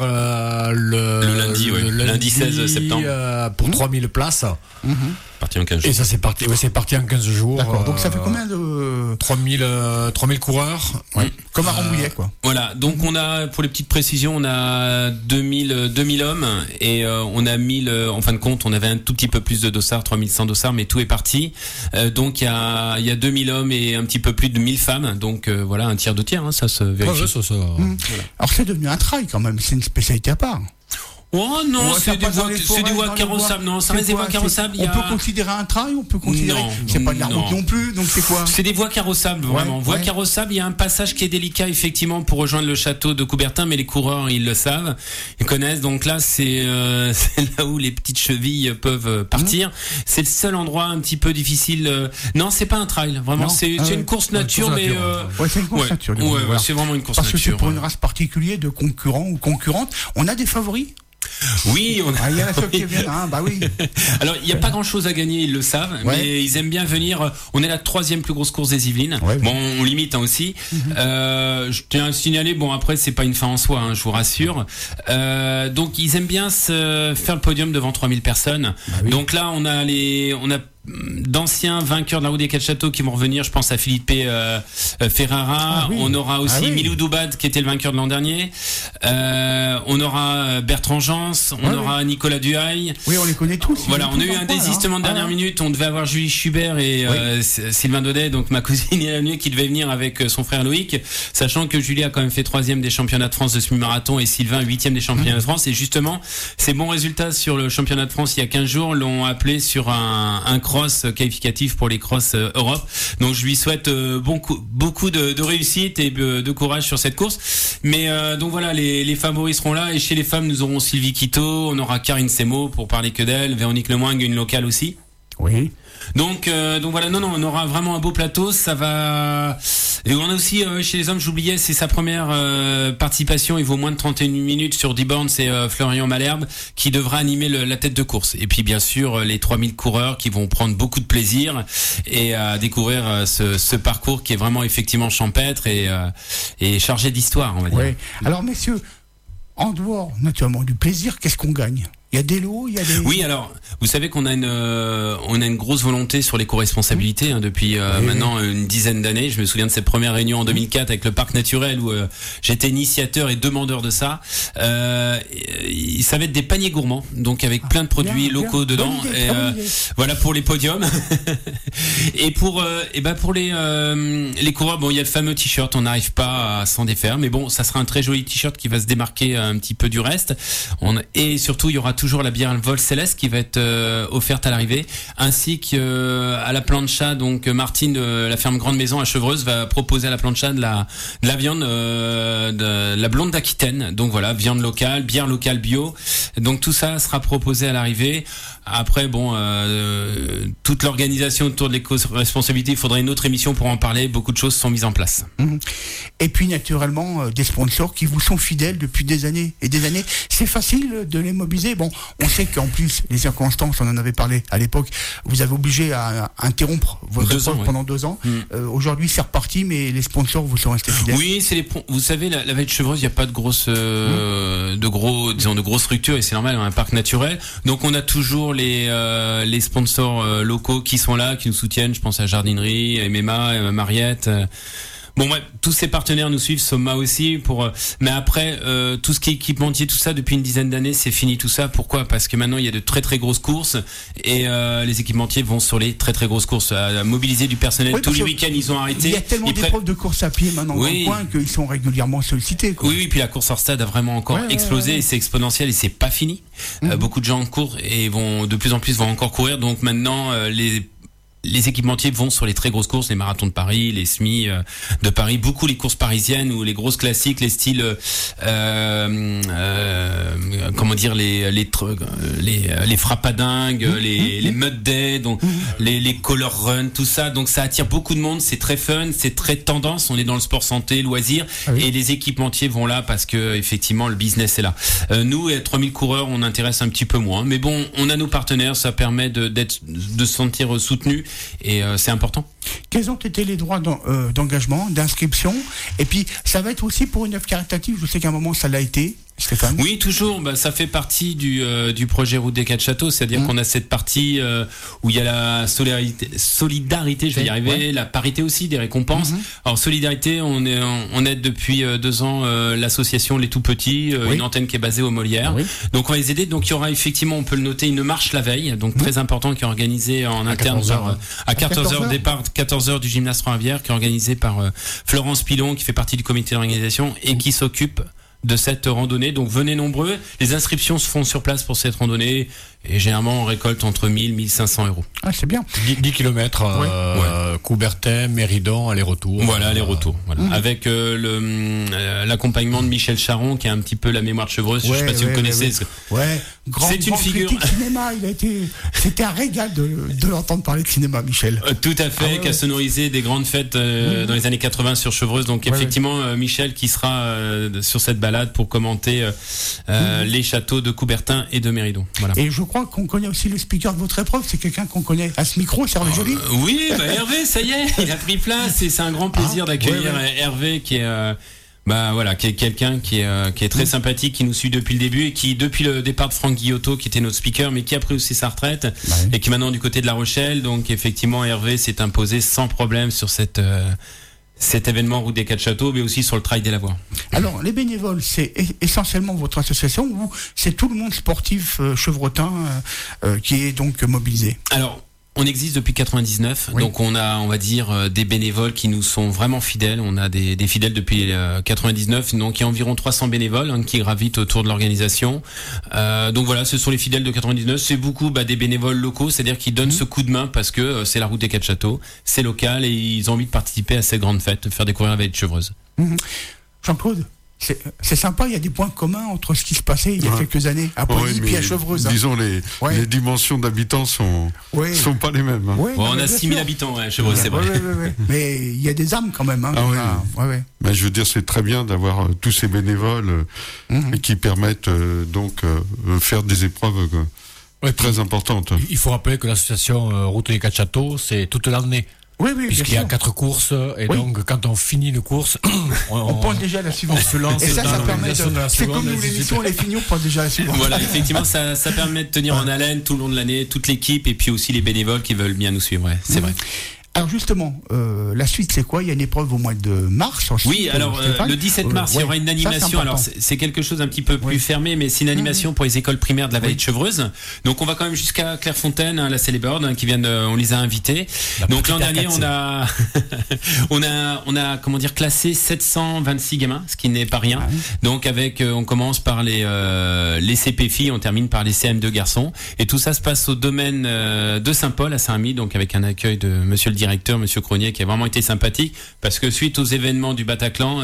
le lundi 16 septembre pour 3000 places. Parti en 15 jours. Et ça c'est parti en 15 jours. D'accord. Donc ça fait combien de 3000 coureurs. Comme à Rambouillet, quoi. Voilà. Donc on a, pour les petites précisions, on a 2000 hommes, et on a 1000 en fin de compte, on avait un tout petit peu plus de dossards, 3100 dossards, mais tout est parti. Donc il y a 2000 hommes et un petit peu plus de 1000 femmes. Donc voilà, un tiers, 2 tiers, ça se vérifie. Voilà. Alors c'est devenu un trail quand même, c'est une spécialité à part. Oh non, c'est des voies carrossables. Non, ça reste des voies carrossables. On peut considérer un trail, on peut considérer. C'est pas de la route non plus, donc c'est quoi? C'est des voies carrossables, vraiment. Voies carrossables, il y a un passage qui est délicat, effectivement, pour rejoindre le château de Coubertin, mais les coureurs, ils le savent, ils connaissent. Donc là, c'est là où les petites chevilles peuvent partir. C'est le seul endroit un petit peu difficile. Non, c'est pas un trail, vraiment. C'est une course nature, mais. C'est une course nature. C'est vraiment une course nature. Parce que c'est pour une race particulière de concurrents ou concurrentes. On a des favoris? Oui, il y a la seule qui vient, bah oui. Alors, il n'y a pas grand-chose à gagner, ils le savent, mais ils aiment bien venir. On est la 3e plus grosse course des Yvelines. Bon, on limite aussi. Je tiens à signaler, bon après, c'est pas une fin en soi, je vous rassure. Donc, ils aiment bien faire le podium devant 3000 personnes. Donc là, on a d'anciens vainqueurs de la Route des 4 Châteaux qui vont revenir. Je pense à Philippe Ferrara. On aura aussi Milou Doubad qui était le vainqueur de l'an dernier. On aura Bertrand Jans. On aura Nicolas Duhail. Oui, on les connaît tous. Voilà, on a eu un désistement de dernière minute. On devait avoir Julie Schubert et Sylvain Daudet, donc ma cousine Hélène, qui devait venir avec son frère Loïc, sachant que Julie a quand même fait 3e des championnats de France de semi-marathon et Sylvain 8e des championnats de France. Et justement, ces bons résultats sur le championnat de France il y a 15 jours l'ont appelé sur un cross qualificatif pour les cross Europe. Donc je lui souhaite beaucoup de réussite et de courage sur cette course. Mais donc voilà, les favoris seront là. Et chez les femmes, nous aurons Sylvie Quito, on aura Karine Semo pour parler que d'elle, Véronique Lemoigne, une locale aussi. Oui. Donc voilà, non, on aura vraiment un beau plateau. Ça va. Et on a aussi chez les hommes, j'oubliais, c'est sa première participation. Il vaut moins de 31 minutes sur 10 bornes. C'est Florian Malherbe qui devra animer la tête de course. Et puis bien sûr les 3000 coureurs qui vont prendre beaucoup de plaisir et à découvrir ce parcours qui est vraiment effectivement champêtre et chargé d'histoire, on va dire. Oui. Alors messieurs, en dehors naturellement du plaisir, qu'est-ce qu'on gagne? Il y a des lots, il y a des... Oui, alors, vous savez qu'on a une grosse volonté sur l'éco-responsabilité depuis maintenant une dizaine d'années. Je me souviens de cette première réunion en 2004 avec le parc naturel où j'étais initiateur et demandeur de ça. Ça va être des paniers gourmands, donc avec plein de produits locaux dedans. Voilà pour les podiums. Et pour les coureurs, bon, il y a le fameux t-shirt. On n'arrive pas à s'en défaire, mais bon, ça sera un très joli t-shirt qui va se démarquer un petit peu du reste. Et surtout, il y aura toujours la bière Vol Céleste qui va être offerte à l'arrivée, ainsi que à la plancha. Donc Martine de la ferme Grande Maison à Chevreuse va proposer à la plancha de la viande de la blonde d'Aquitaine. Donc voilà, viande locale, bière locale bio. Donc tout ça sera proposé à l'arrivée. Après, bon, toute l'organisation autour de l'éco-responsabilité, il faudrait une autre émission pour en parler. Beaucoup de choses sont mises en place. Et puis, naturellement, des sponsors qui vous sont fidèles depuis des années et des années. C'est facile de les mobiliser. Bon, on sait qu'en plus, les circonstances, on en avait parlé à l'époque, vous avez obligé à interrompre votre épreuve pendant 2 ans. Aujourd'hui, c'est reparti, mais les sponsors vous sont restés fidèles. Oui, vous savez, la vallée de Chevreuse, il n'y a pas de grosses structures, et c'est normal, on a un parc naturel. Donc, on a toujours les sponsors locaux qui sont là, qui nous soutiennent. Je pense à Jardinerie, MMA, Mariette. Bon, ouais, tous ces partenaires nous suivent, Soma aussi. Mais après, tout ce qui est équipementier, tout ça, depuis une dizaine d'années, c'est fini tout ça. Pourquoi? Parce que maintenant, il y a de très très grosses courses et les équipementiers vont sur les très très grosses courses, à mobiliser du personnel. Tous les week-ends, ils ont arrêté. Il y a tellement d'épreuves de course à pied maintenant dans le coin qu'ils sont régulièrement sollicités. Oui, puis la course hors stade a vraiment encore explosé et c'est exponentiel et c'est pas fini. Beaucoup de gens courent et de plus en plus vont encore courir. Donc maintenant, les équipementiers vont sur les très grosses courses, les marathons de Paris, les semis de Paris, beaucoup les courses parisiennes ou les grosses classiques, les styles, comment dire, les frappadingues, les mud day, donc les color run, tout ça. Donc ça attire beaucoup de monde, c'est très fun, c'est très tendance. On est dans le sport santé, loisir, et les équipementiers vont là parce que effectivement le business est là. Nous, 3000 coureurs, on intéresse un petit peu moins, mais bon, on a nos partenaires, ça permet de se sentir soutenu. Et c'est important. Quels ont été les droits d'engagement, d'inscription? Et puis, ça va être aussi pour une œuvre caritative. Je sais qu'à un moment, ça l'a été. Stéphane? Oui, toujours. Ça fait partie du projet Route des 4 Châteaux, c'est-à-dire qu'on a cette partie où il y a la solidarité, je vais y arriver, la parité aussi des récompenses. Alors solidarité, on aide depuis 2 ans l'association Les Tout Petits, une antenne qui est basée au Molière. Donc on va les aider. Donc il y aura effectivement, on peut le noter, une marche la veille, donc très important, qui est organisée en interne à 14h, départ 14h du gymnase Trois-Rivières, qui est organisée par Florence Pilon, qui fait partie du comité d'organisation et qui s'occupe de cette randonnée. Donc venez nombreux. Les inscriptions se font sur place pour cette randonnée et généralement on récolte entre 1000 et 1500 euros. Ah, c'est bien. 10 km, Coubertin, Méridon, aller-retour. Voilà, aller-retour. Voilà. Avec l'accompagnement de Michel Charon, qui a un petit peu la mémoire de chevreuse. Je ne sais pas si vous connaissez. C'est une figure. Cinéma, c'était un régal de l'entendre parler de cinéma, Michel. Tout à fait, qui a sonorisé des grandes fêtes dans les années 80 sur Chevreuse. Donc effectivement, Michel qui sera sur cette balade pour commenter les châteaux de Coubertin et de Méridon. Voilà. Et je crois qu'on connaît aussi le speaker de votre épreuve. C'est quelqu'un qu'on connaît à ce micro, c'est Hervé Joly. Oui, Hervé, ça y est, il a pris place et c'est un grand plaisir d'accueillir Hervé qui est... qui est quelqu'un qui est très sympathique, qui nous suit depuis le début et qui, depuis le départ de Franck Guillotot, qui était notre speaker, mais qui a pris aussi sa retraite et qui est maintenant du côté de La Rochelle. Donc, effectivement, Hervé s'est imposé sans problème sur cet événement Route des Quatre Châteaux, mais aussi sur le Trail des Lavoirs. Alors, les bénévoles, c'est essentiellement votre association ou c'est tout le monde sportif chevrotin qui est donc mobilisé? Alors, on existe depuis 99, donc on va dire des bénévoles qui nous sont vraiment fidèles. On a des fidèles depuis 99, donc il y a environ 300 bénévoles qui gravitent autour de l'organisation. Donc voilà, ce sont les fidèles de 99. C'est beaucoup des bénévoles locaux, c'est-à-dire qu'ils donnent ce coup de main parce que c'est la Route des Quatre Châteaux, c'est local et ils ont envie de participer à cette grande fête, de faire découvrir la vallée de Chevreuse. Jean-Claude, c'est sympa, il y a des points communs entre ce qui se passait il y a quelques années à Poigny puis à Chevreuse. Disons, les dimensions d'habitants sont pas les mêmes. On a 6000 habitants à Chevreuse, c'est vrai. Mais il y a des âmes quand même. Mais je veux dire, c'est très bien d'avoir tous ces bénévoles qui permettent donc faire des épreuves très importantes. Il faut rappeler que l'association Route des Quatre Châteaux, c'est toute l'année. Oui, puisqu'il y a 4 courses et donc quand on finit une course, on pense déjà à la suivante. Et ça permet c'est comme nous l'émission, les finis, on pense déjà à la suivante. Voilà, effectivement, ça permet de tenir en haleine tout le long de l'année, toute l'équipe et puis aussi les bénévoles qui veulent bien nous suivre. C'est vrai. Alors justement, la suite c'est quoi? Il y a une épreuve au mois de mars. Oui, alors le 17 mars, il y aura une animation. Alors c'est quelque chose un petit peu plus fermé, mais c'est une animation pour les écoles primaires de la vallée de Chevreuse. Donc on va quand même jusqu'à Clairefontaine, la Céléborde, qui viennent, on les a invités. Donc l'an dernier, on a comment dire classé 726 gamins, ce qui n'est pas rien. Donc on commence par les CP filles, on termine par les CM2 garçons, et tout ça se passe au domaine de Saint-Paul à Saint-Rémy, donc avec un accueil de Monsieur le directeur, Monsieur Cronier, qui a vraiment été sympathique, parce que suite aux événements du Bataclan,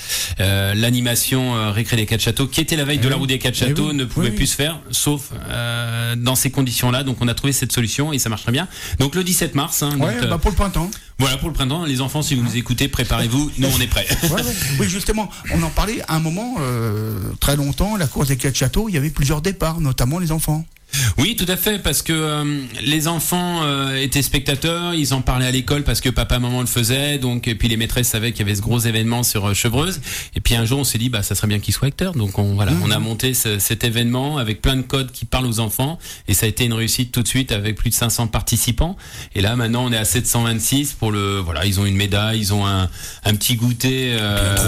l'animation Récré des Quatre Châteaux, qui était la veille de la Route des Quatre Châteaux, ne pouvait plus se faire, sauf dans ces conditions-là. Donc on a trouvé cette solution et ça marche très bien. Donc le 17 mars. Pour le printemps. Voilà, pour le printemps. Les enfants, si vous nous écoutez, préparez-vous. Nous, on est prêts. Oui, justement, on en parlait à un moment, très longtemps, la course des Quatre Châteaux, il y avait plusieurs départs, notamment les enfants. Oui, tout à fait, parce que les enfants étaient spectateurs, ils en parlaient à l'école parce que papa, maman le faisaient, donc et puis les maîtresses savaient qu'il y avait ce gros événement sur Chevreuse. Et puis un jour, on s'est dit, ça serait bien qu'ils soient acteurs. Donc on a monté cet événement avec plein de codes qui parlent aux enfants, et ça a été une réussite tout de suite avec plus de 500 participants. Et là, maintenant, on est à 726 pour ils ont une médaille, ils ont un petit goûter,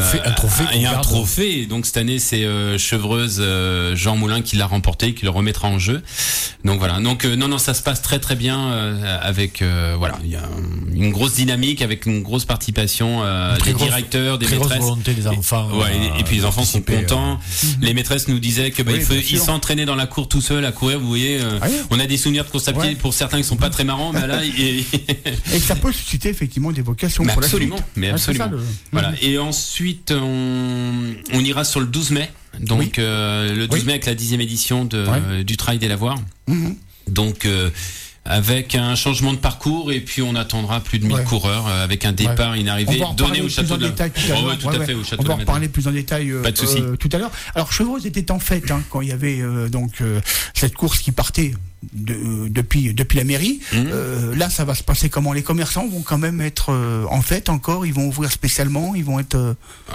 un trophée. Et donc cette année, c'est Chevreuse Jean Moulin qui l'a remporté, qui le remettra en jeu. Donc voilà. Donc non, ça se passe très très bien avec il y a une grosse dynamique avec une grosse participation des directeurs, des maîtresses. Grosse volonté des enfants. Et puis les enfants sont contents. Les maîtresses nous disaient que ils s'entraînaient dans la cour tout seuls à courir. Vous voyez, on a des souvenirs de course à pied pour certains qui sont pas très marrants, mais là et ça peut susciter effectivement des vocations. Mais absolument. Voilà. Et ensuite on ira sur le 12 mai. Donc le 12 mai avec la 10e édition du Trail des Lavoirs. Donc avec un changement de parcours, et puis on attendra plus de 1000 coureurs avec un départ, une arrivée donnée au château de la On va en reparler plus en détail tout à l'heure. Alors Chevreuse était en fête quand il y avait cette course qui partait depuis la mairie. Là, ça va se passer comment? Les commerçants vont quand même être en fête encore, ils vont ouvrir spécialement, ils vont être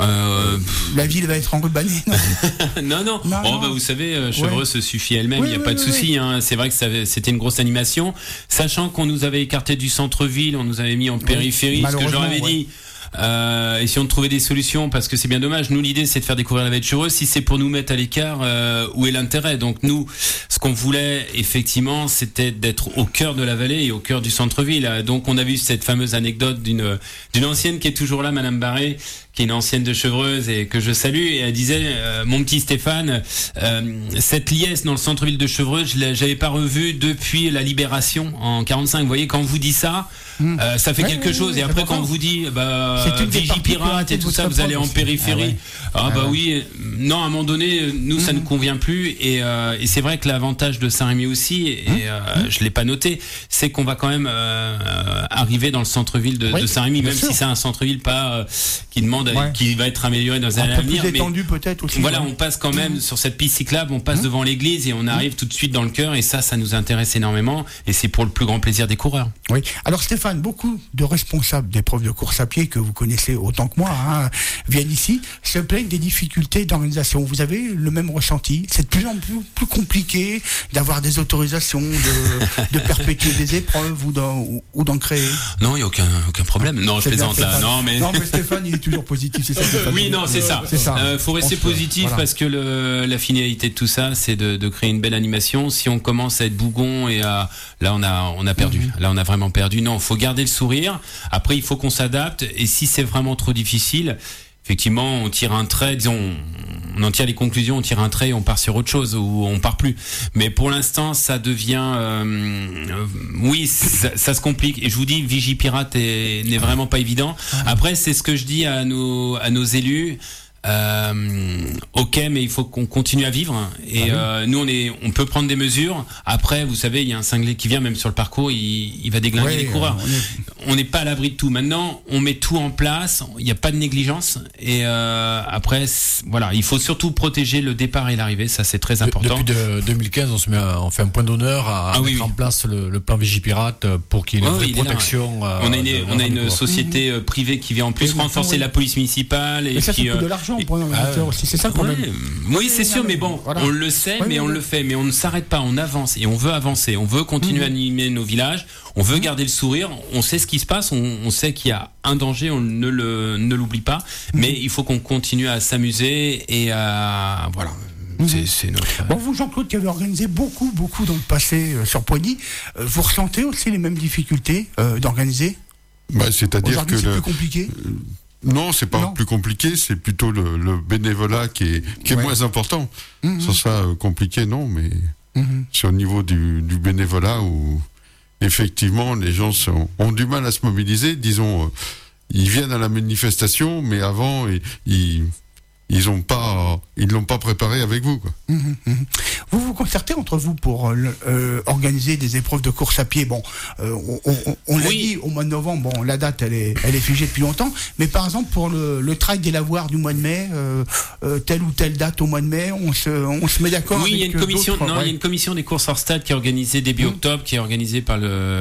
la ville va être enrubanée. Non. Vous savez, Chevreuse se suffit elle-même, il n'y a pas de souci. C'est vrai que c'était une grosse animation, sachant qu'on nous avait écarté du centre-ville, on nous avait mis en périphérie, ce que j'aurais dit. essayons de trouver des solutions parce que c'est bien dommage. Nous, l'idée, c'est de faire découvrir la vallée de Chevreuse. Si c'est pour nous mettre à l'écart, où est l'intérêt? Donc nous, ce qu'on voulait effectivement, c'était d'être au cœur de la vallée et au cœur du centre-ville. Donc on a vu cette fameuse anecdote d'une ancienne qui est toujours là, Madame Barré, qui est une ancienne de Chevreuse et que je salue, et elle disait mon petit Stéphane, cette liesse dans le centre-ville de Chevreuse, j'avais pas revu depuis la Libération en 45. Vous voyez, quand on vous dit ça, ça fait quelque chose. Et après, quand on vous dit Vigipirate et tout ça, vous allez en périphérie. Oui, non, à un moment donné, nous ça ne convient plus. Et c'est vrai que l'avantage de Saint-Rémy aussi, et je l'ai pas noté, c'est qu'on va quand même arriver dans le centre-ville de Saint-Rémy, même si c'est un centre-ville pas qui demande, qui va être amélioré dans les années à venir. Plus étendu peut-être aussi. Voilà, on passe quand même sur cette piste cyclable, on passe devant l'église et on arrive tout de suite dans le cœur. Et ça nous intéresse énormément. Et c'est pour le plus grand plaisir des coureurs. Oui. Alors Stéphane, beaucoup de responsables d'épreuves de course à pied que vous connaissez autant que moi viennent ici, se plaignent des difficultés d'organisation. Vous avez le même ressenti? C'est de plus en plus compliqué d'avoir des autorisations, de perpétuer des épreuves ou d'en créer? Non, il n'y a aucun problème. Non, je plaisante là. Non, mais Stéphane, il est toujours positif, c'est ça? Oui, non, c'est ça. Faut rester positif parce que la finalité de tout ça, c'est de créer une belle animation. Si on commence à être bougon et là on a perdu. Là on a vraiment perdu. Non, faut garder le sourire. Après il faut qu'on s'adapte et si c'est vraiment trop difficile, effectivement on tire un trait, disons on en tire les conclusions, on tire un trait et on part sur autre chose ou on part plus. Mais pour l'instant ça devient ça se complique et je vous dis Vigipirate n'est vraiment pas évident. Après c'est ce que je dis à nos élus. Ok, mais il faut qu'on continue à vivre et nous on peut prendre des mesures. Après, vous savez, il y a un cinglé qui vient même sur le parcours, il va déglinguer les coureurs. On n'est pas à l'abri de tout. Maintenant, on met tout en place. Il n'y a pas de négligence et après, voilà, il faut surtout protéger le départ et l'arrivée. Ça, c'est très important. Depuis 2015, on fait un point d'honneur à mettre en place le plan Vigipirate pour qu'il y ait une vraie protection. On a une société privée qui vient en plus renforcer la police municipale et qui de l'argent pour un organisateur aussi. C'est ça le problème. Oui, c'est sûr, mais bon, on le sait, mais on le fait, mais on ne s'arrête pas, on avance et on veut avancer, on veut continuer à animer nos villages, on veut garder le sourire, on sait ce qui se passe, on sait qu'il y a un danger, on ne l'oublie pas, mais il faut qu'on continue à s'amuser et à voilà. C'est notre... Bon, vous, Jean-Claude, qui avez organisé beaucoup dans le passé sur Poigny, vous ressentez aussi les mêmes difficultés d'organiser? C'est-à-dire que c'est plus compliqué. Non, c'est pas plus compliqué, c'est plutôt le bénévolat qui est moins important. Sur ça, compliqué, non, mais c'est au niveau du bénévolat où effectivement les gens ont du mal à se mobiliser. Disons, ils viennent à la manifestation, mais avant ils l'ont pas préparé avec vous, quoi. Vous vous concertez entre vous pour organiser des épreuves de course à pied. Bon, on l'a dit au mois de novembre. Bon, la date elle est figée depuis longtemps. Mais par exemple pour le trail des lavoirs du mois de mai, telle ou telle date au mois de mai, on se met d'accord. Oui, il y a une commission. Il y a une commission des courses hors stade qui est organisée début octobre, qui est organisée par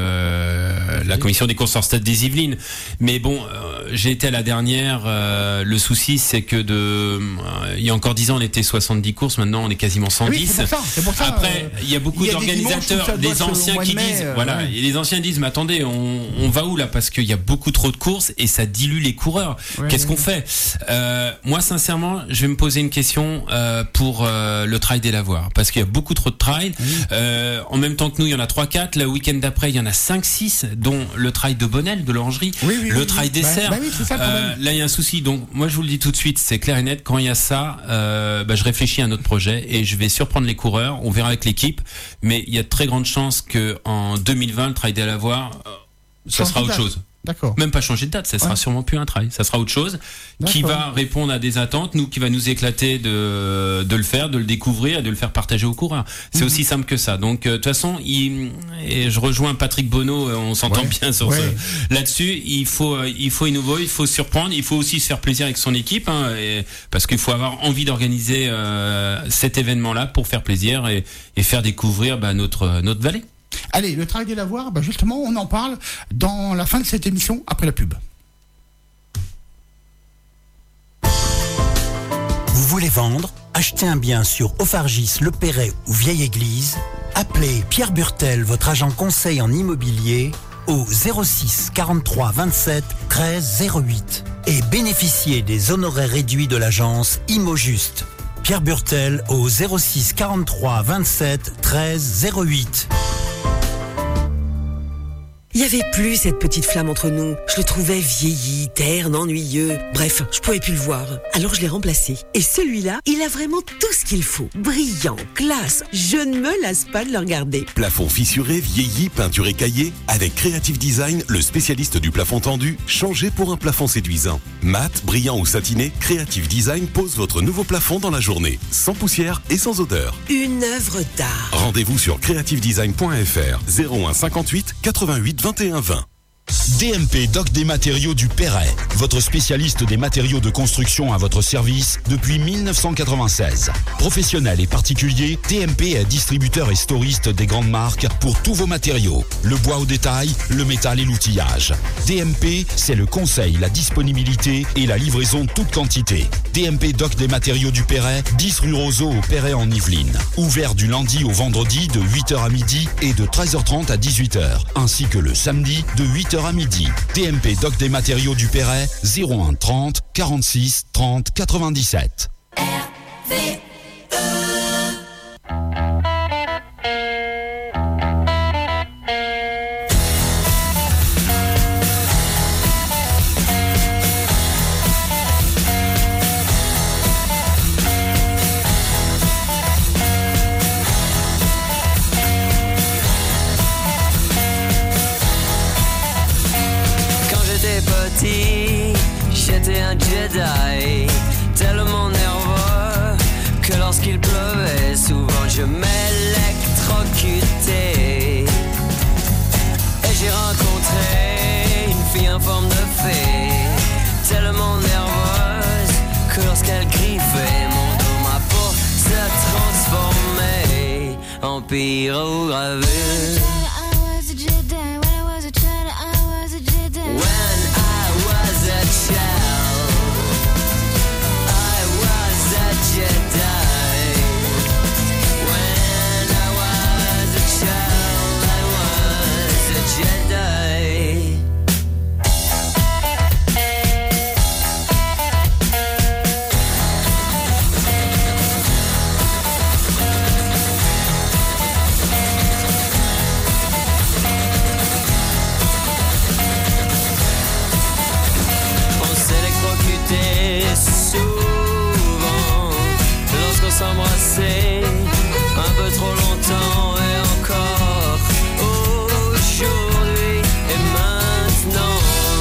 la commission des courses hors stade des Yvelines. Mais bon, j'ai été à la dernière. Le souci, c'est que il y a encore 10 ans, on était 70 courses. Maintenant, on est quasiment 110. Oui, c'est pour ça, après, il y a beaucoup d'organisateurs, des anciens qui disent, et les anciens disent, mais attendez, on va où là? Parce qu'il y a beaucoup trop de courses et ça dilue les coureurs. Qu'est-ce qu'on fait? Moi, sincèrement, je vais me poser une question pour le trail des lavoirs, parce qu'il y a beaucoup trop de trails. En même temps que nous, il y en a 3-4. Le week-end d'après, il y en a 5-6, dont le trail de Bonnel, de l'Orangerie, le trail des Serres. Là, il y a un souci. Donc, moi, je vous le dis tout de suite, c'est clair et net. Quand il y a ça, je réfléchis à un autre projet et je vais surprendre les coureurs. On verra avec l'équipe, mais il y a de très grandes chances que en 2020, le trail des lavoirs, ça sera autre chose. D'accord. Même pas changer de date, ça sera sûrement plus un trail, ça sera autre chose qui va répondre à des attentes, qui va nous éclater de le faire, de le découvrir et de le faire partager aux coureurs. C'est aussi simple que ça. Donc de toute façon, et je rejoins Patrick Bonneau, on s'entend bien sur là-dessus, il faut innover, il faut surprendre, il faut aussi se faire plaisir avec son équipe, parce qu'il faut avoir envie d'organiser cet événement-là pour faire plaisir et faire découvrir notre vallée. Allez, le trail des lavoirs, justement, on en parle dans la fin de cette émission, après la pub. Vous voulez vendre, acheter un bien sur Ophargis, Le Perret ou Vieille Église? Appelez Pierre Burtel, votre agent conseil en immobilier, au 06 43 27 13 08. et bénéficiez des honoraires réduits de l'agence Imo-Juste. Pierre Burtel au 06 43 27 13 08. Il n'y avait plus cette petite flamme entre nous. Je le trouvais vieilli, terne, ennuyeux. Bref, je pouvais plus le voir. Alors je l'ai remplacé. Et celui-là, il a vraiment tout ce qu'il faut. Brillant, classe. Je ne me lasse pas de le regarder. Plafond fissuré, vieilli, peinture écaillée. Avec Creative Design, le spécialiste du plafond tendu, changez pour un plafond séduisant. Mat, brillant ou satiné, Creative Design pose votre nouveau plafond dans la journée. Sans poussière et sans odeur. Une œuvre d'art. Rendez-vous sur creativedesign.fr 01 58 88 21 20. DMP Doc des matériaux du Perret, votre spécialiste des matériaux de construction à votre service depuis 1996. Professionnel et particulier, DMP est distributeur et storiste des grandes marques pour tous vos matériaux, le bois au détail, le métal et l'outillage. DMP, c'est le conseil, la disponibilité et la livraison toute quantité. DMP Doc des matériaux du Perret, 10 rue Roseau au Perret en Yvelines. Ouvert du lundi au vendredi de 8h à midi et de 13h30 à 18h, ainsi que le samedi de 8h à midi. DMP Doc des matériaux du Perret, 01 30 46 30 97. J'étais un Jedi, tellement nerveux que lorsqu'il pleuvait, souvent je m'électrocutais. Et j'ai rencontré une fille en forme de fée, tellement nerveuse que lorsqu'elle griffait mon dos, ma peau se transformait en pyrogravure. S'embrasser un peu trop longtemps et encore aujourd'hui et maintenant.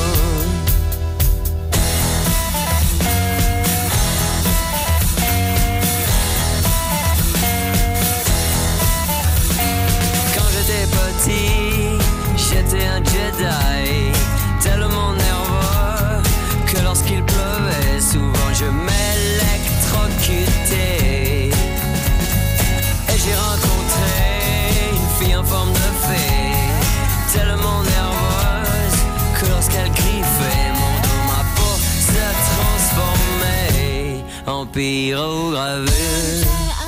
Quand j'étais petit, j'étais un Jedi, tellement nerveux que lorsqu'il pleuvait, souvent je m'électrocutais. J'ai rencontré une fille en forme de fée, tellement nerveuse que lorsqu'elle griffait mon dos, ma peau se transformait en pyrogravure.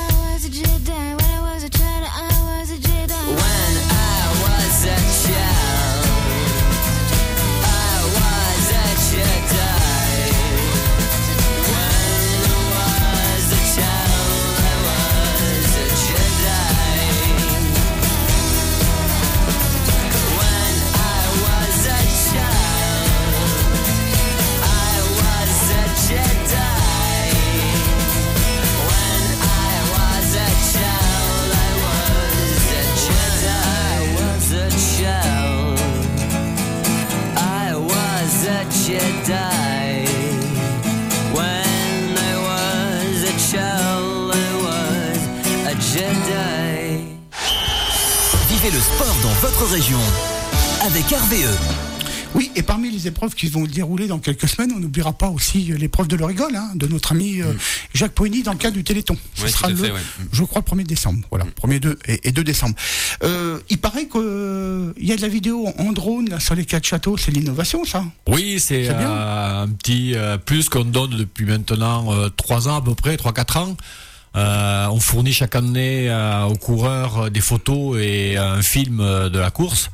Jedi. When I was a child, I was a Jedi. Vivez le sport dans votre région avec RVE. Oui, et parmi les épreuves qui vont se dérouler dans quelques semaines, on n'oubliera pas aussi l'épreuve de l'Origole, de notre ami Jacques Poigny dans le cadre du Téléthon. Ce sera je crois, le 1er décembre. Voilà, 1er et 2 décembre. Il paraît qu'il y a de la vidéo en drone là, sur les 4 châteaux, c'est l'innovation, ça. Oui, c'est un petit plus qu'on donne depuis maintenant 3 ans à peu près, 3-4 ans. On fournit chaque année aux coureurs des photos et un film de la course.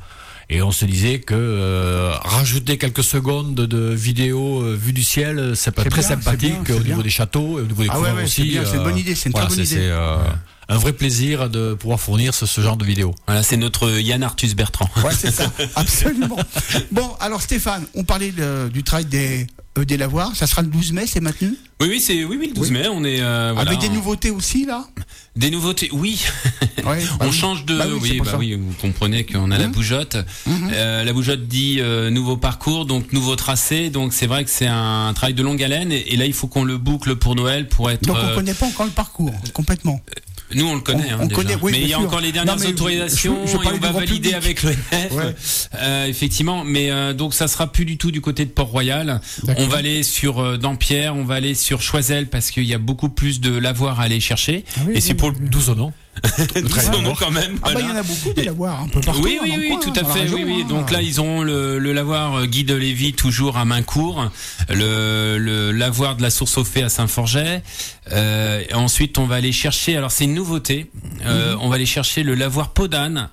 Et on se disait que rajouter quelques secondes de vidéo vue du ciel, c'est pas très sympathique au niveau des châteaux et au niveau des coureurs aussi. C'est une bonne idée, c'est une très bonne idée. C'est un vrai plaisir de pouvoir fournir ce genre de vidéo. Voilà, c'est notre Yann Arthus Bertrand. Ouais, c'est ça, absolument. Bon, alors Stéphane, on parlait du travail des lavoirs, ça sera le 12 mai, c'est maintenu ? Oui, le 12 mai, on est avec des nouveautés aussi là ? Des nouveautés, oui. On change de oui, vous comprenez qu'on a la bougeotte. La bougeotte dit nouveau parcours, donc nouveau tracé, donc c'est vrai que c'est un travail de longue haleine et là il faut qu'on le boucle pour Noël pour être. Donc on connaît pas encore le parcours complètement. Nous on le connaît, on déjà. connaît, oui, mais il y a encore les dernières autorisations et on va valider avec le NF, effectivement. Mais donc ça sera plus du tout du côté de Port-Royal. On va aller sur Dampierre, on va aller sur Choiseul parce qu'il y a beaucoup plus de lavoirs à aller chercher. Et c'est pour le 12 au nom. quand même. Ah il y en a beaucoup des lavoirs un peu partout. Oui, tout à fait. Oui. Donc là, ils auront le lavoir Guy de Lévis toujours à Maincourt, le lavoir de la Source au Fait à Saint-Forget. Ensuite, on va aller chercher. Alors c'est une nouveauté. On va aller chercher le lavoir Podane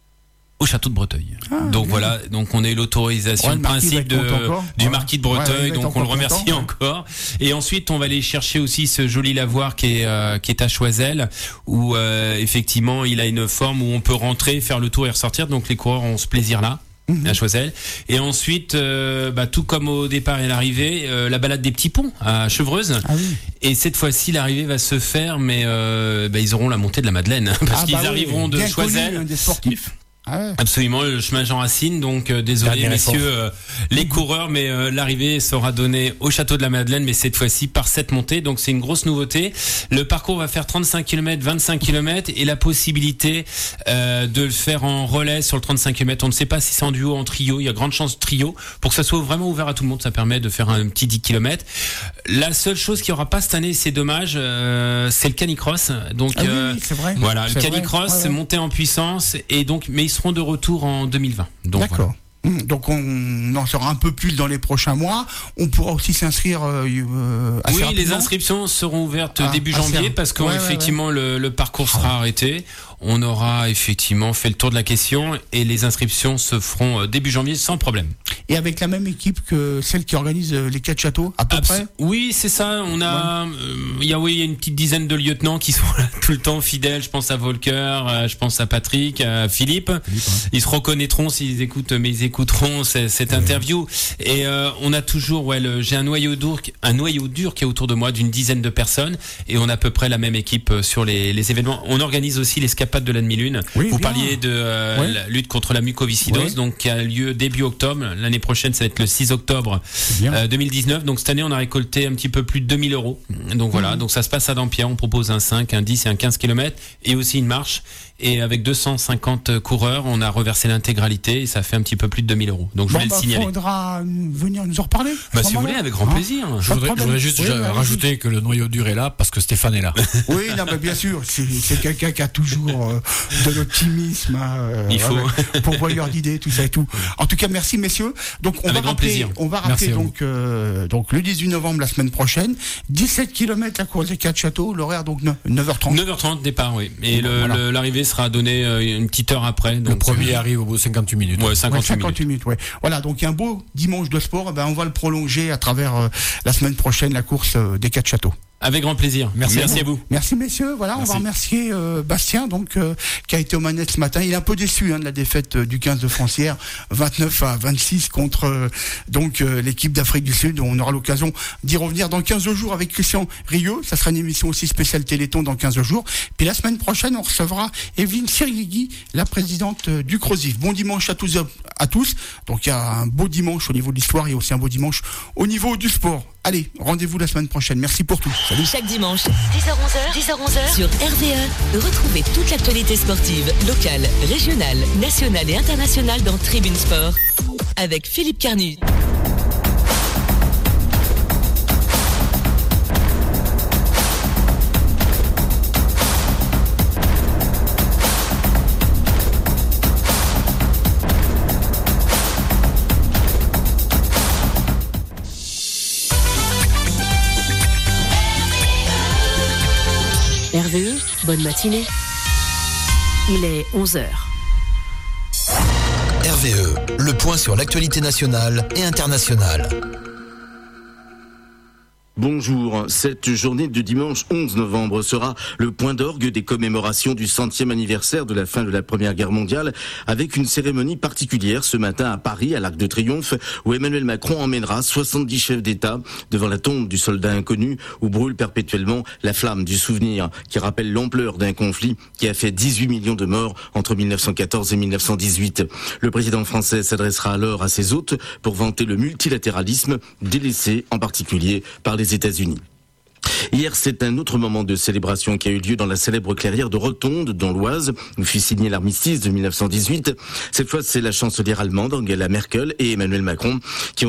au château de Breteuil. Donc voilà, donc on a eu l'autorisation de principe du marquis de Breteuil, donc on le remercie encore. Et ensuite on va aller chercher aussi ce joli lavoir qui est à Choiseul, où effectivement il a une forme où on peut rentrer, faire le tour et ressortir, donc les coureurs ont ce plaisir là. À Choiseul. Et ensuite, tout comme au départ et à l'arrivée, la balade des petits ponts à Chevreuse. Et cette fois-ci, l'arrivée va se faire, mais ils auront la montée de la Madeleine, parce qu'ils arriveront de Choiseul. Des sportifs. Absolument, le chemin Jean Racine. Donc désolé messieurs les coureurs, mais l'arrivée sera donnée au château de la Madeleine, mais cette fois-ci par cette montée. Donc c'est une grosse nouveauté. Le parcours va faire 35 km, 25 km et la possibilité de le faire en relais sur le 35 km. On ne sait pas si c'est en duo, en trio. Il y a grande chance de trio pour que ça soit vraiment ouvert à tout le monde. Ça permet de faire un petit 10 km. La seule chose qu'il n'y aura pas cette année, c'est dommage, c'est le canicross. Donc c'est vrai. Voilà, le canicross, c'est monté en puissance et donc mais ils seront de retour en 2020. Donc, d'accord. Voilà. Donc on en saura un peu plus dans les prochains mois. On pourra aussi s'inscrire assez rapidement. Les inscriptions seront ouvertes début janvier parce qu'effectivement le parcours sera arrêté. On aura effectivement fait le tour de la question et les inscriptions se feront début janvier sans problème. Et avec la même équipe que celle qui organise les 4 châteaux, à peu près ? Oui, c'est ça. On a, il y a une petite dizaine de lieutenants qui sont là tout le temps fidèles. Je pense à Volker, je pense à Patrick, à Philippe. Ils se reconnaîtront s'ils écoutent, mais ils écouteront cette interview. Et on a toujours, j'ai un noyau dur qui est autour de moi d'une dizaine de personnes, et on a à peu près la même équipe sur les événements. On organise aussi l'escapade de la demi-lune. Vous parliez de la lutte contre la mucoviscidose, donc qui a lieu début octobre. L'année prochaine, ça va être le 6 octobre 2019. Donc cette année, on a récolté un petit peu plus de 2000 €. Donc voilà, donc ça se passe à Dampierre. On propose un 5, un 10 et un 15 km et aussi une marche. Et avec 250 coureurs, on a reversé l'intégralité et ça fait un petit peu plus de 2000 €. Donc je voulais le signaler. Il faudra venir nous en reparler. Si vous voulez, avec grand plaisir. Je voudrais juste rajouter que le noyau dur est là parce que Stéphane est là. Oui, non, mais bien sûr, c'est quelqu'un qui a toujours de l'optimisme. Il faut. Pourvoyeur d'idées, tout ça et tout. En tout cas, merci messieurs. Donc on va rappeler donc le 18 novembre la semaine prochaine, 17 km la course des 4 châteaux, l'horaire donc 9h30. 9h30 départ, oui. Et l'arrivée sera donnée une petite heure après. Donc le premier arrive au bout de 58 minutes. Ouais, 58 minutes. Ouais. Voilà, donc un beau dimanche de sport, on va le prolonger à travers la semaine prochaine, la course des 4 châteaux. Avec grand plaisir. Merci à vous. Merci messieurs. Voilà, on va remercier Bastien qui a été aux manettes ce matin. Il est un peu déçu de la défaite du 15 de Francières, 29-26 contre l'équipe d'Afrique du Sud. On aura l'occasion d'y revenir dans 15 jours avec Christian Rieux. Ça sera une émission aussi spéciale Téléthon dans 15 jours. Puis la semaine prochaine, on recevra Evelyne Siriegui, la présidente du CROSIF. Bon dimanche à tous. Donc il y a un beau dimanche au niveau de l'histoire et aussi un beau dimanche au niveau du sport. Allez, rendez-vous la semaine prochaine. Merci pour tout. Salut. Chaque dimanche, 10h-11h, sur RVE, retrouvez toute l'actualité sportive, locale, régionale, nationale et internationale dans Tribune Sport, avec Philippe Carnu. RVE, bonne matinée. Il est 11h. RVE, le point sur l'actualité nationale et internationale. Bonjour, cette journée de dimanche 11 novembre sera le point d'orgue des commémorations du 100e anniversaire de la fin de la Première Guerre mondiale, avec une cérémonie particulière ce matin à Paris, à l'Arc de Triomphe, où Emmanuel Macron emmènera 70 chefs d'État devant la tombe du soldat inconnu, où brûle perpétuellement la flamme du souvenir, qui rappelle l'ampleur d'un conflit qui a fait 18 millions de morts entre 1914 et 1918. Le président français s'adressera alors à ses hôtes pour vanter le multilatéralisme, délaissé en particulier par les États-Unis. Hier, c'est un autre moment de célébration qui a eu lieu dans la célèbre clairière de Rotonde, dans l'Oise, où fut signé l'armistice de 1918. Cette fois, c'est la chancelière allemande Angela Merkel et Emmanuel Macron qui ont